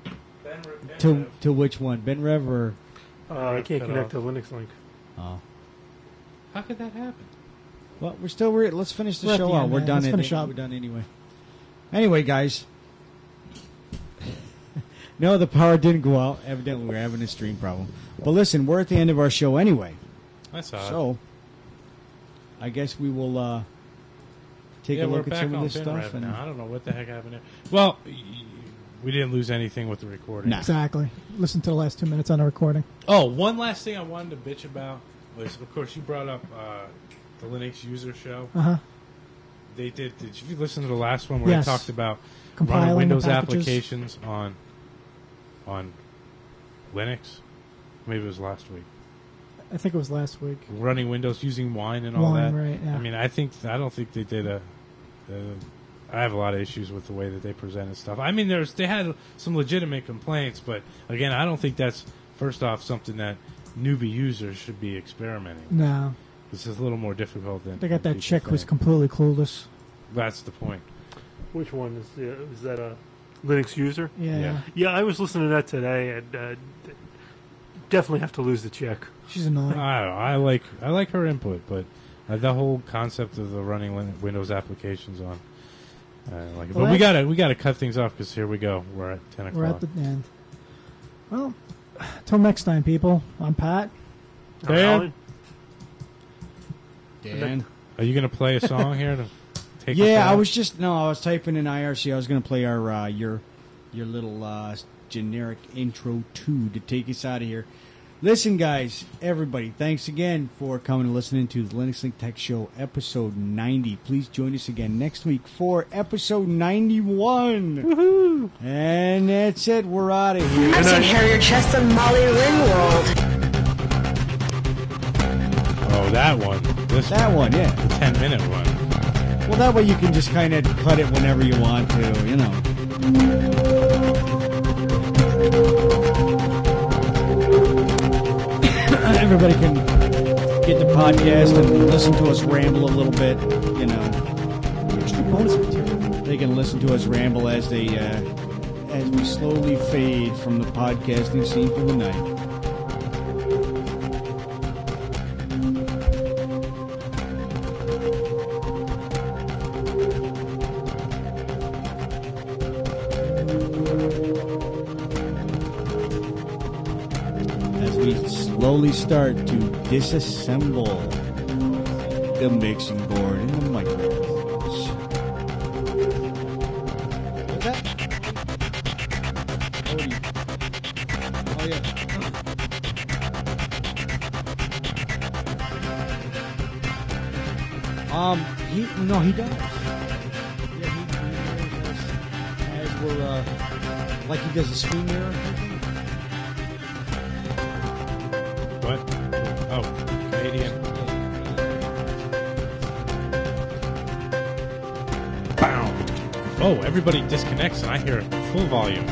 To to which one? Ben Rev or? Uh, I can't Cut connect off. to Linux Link. Oh. How could that happen? Well, we're still. We're, let's finish the We're at show the out. end, We're man. done. Let's it- finish up. We're done anyway. Anyway, guys. No, the power didn't go out. Evidently, we're having a stream problem. But listen, we're at the end of our show anyway. That's odd. So, I guess we will uh, take yeah, a we're look at back some of on this BinRev stuff. And now. I don't know what the heck happened there. Well, y- we didn't lose anything with the recording. Nah. Exactly. Listen to the last two minutes on the recording. Oh, one last thing I wanted to bitch about was, of course, you brought up uh, the Linux user show. Uh huh. They did. Did you listen to the last one where Yes. they talked about Compiling running the Windows packages. applications on on Linux? Maybe it was last week. I think it was last week. Running Windows using Wine and all Wine, that. right, yeah. I mean, I think I don't think they did a. a I have a lot of issues with the way that they presented stuff. I mean, there's they had some legitimate complaints, but again, I don't think that's first off something that newbie users should be experimenting. No, This is a little more difficult than they got than that people chick who's think. completely clueless. That's the point. Which one is the, is that a Linux user? Yeah. Yeah. Yeah, I was listening to that today, and uh, d- definitely have to lose the check. She's annoying. I don't know. I like I like her input, but uh, the whole concept of the running Lin- Windows applications on, I don't like it. Well, But we that- gotta we gotta cut things off because here we go. We're at ten o'clock. We're at the end. Well, till next time, people. I'm Pat. I'm Alan. Dan. Are you gonna play a song here to take? us Yeah, I out? was just no. I was typing in I R C. I was going to play our uh, your your little uh, generic intro two to take us out of here. Listen, guys, everybody, thanks again for coming and listening to the Linux Link Tech Show, episode ninety. Please join us again next week for episode ninety-one. Woohoo! And that's it. We're out of here. I said Harrier Chest of Molly Ringwald. Oh, that one. This That one, yeah. the ten minute one. Well, that way you can just kind of cut it whenever you want to, you know. Everybody can get the podcast and listen to us ramble a little bit, you know. Extra bonus material. They can listen to us ramble as they uh, as we slowly fade from the podcasting scene for the night. As we slowly start to disassemble. the mixing board and the microphones. What's that? Oh, you- oh yeah. Um, he no, he does. Yeah, he, he does. As we're uh, like he does the screen mirror. What? Oh, Canadian. Bow. Oh, everybody disconnects and I hear it full volume.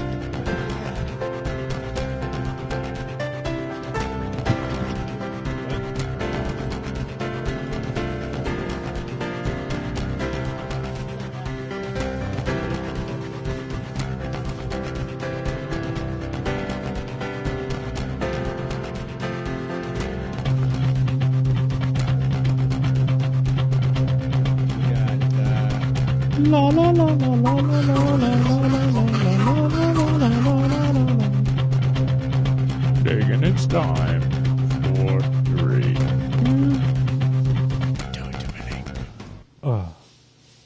La la la la la la la la la la la la la la la la.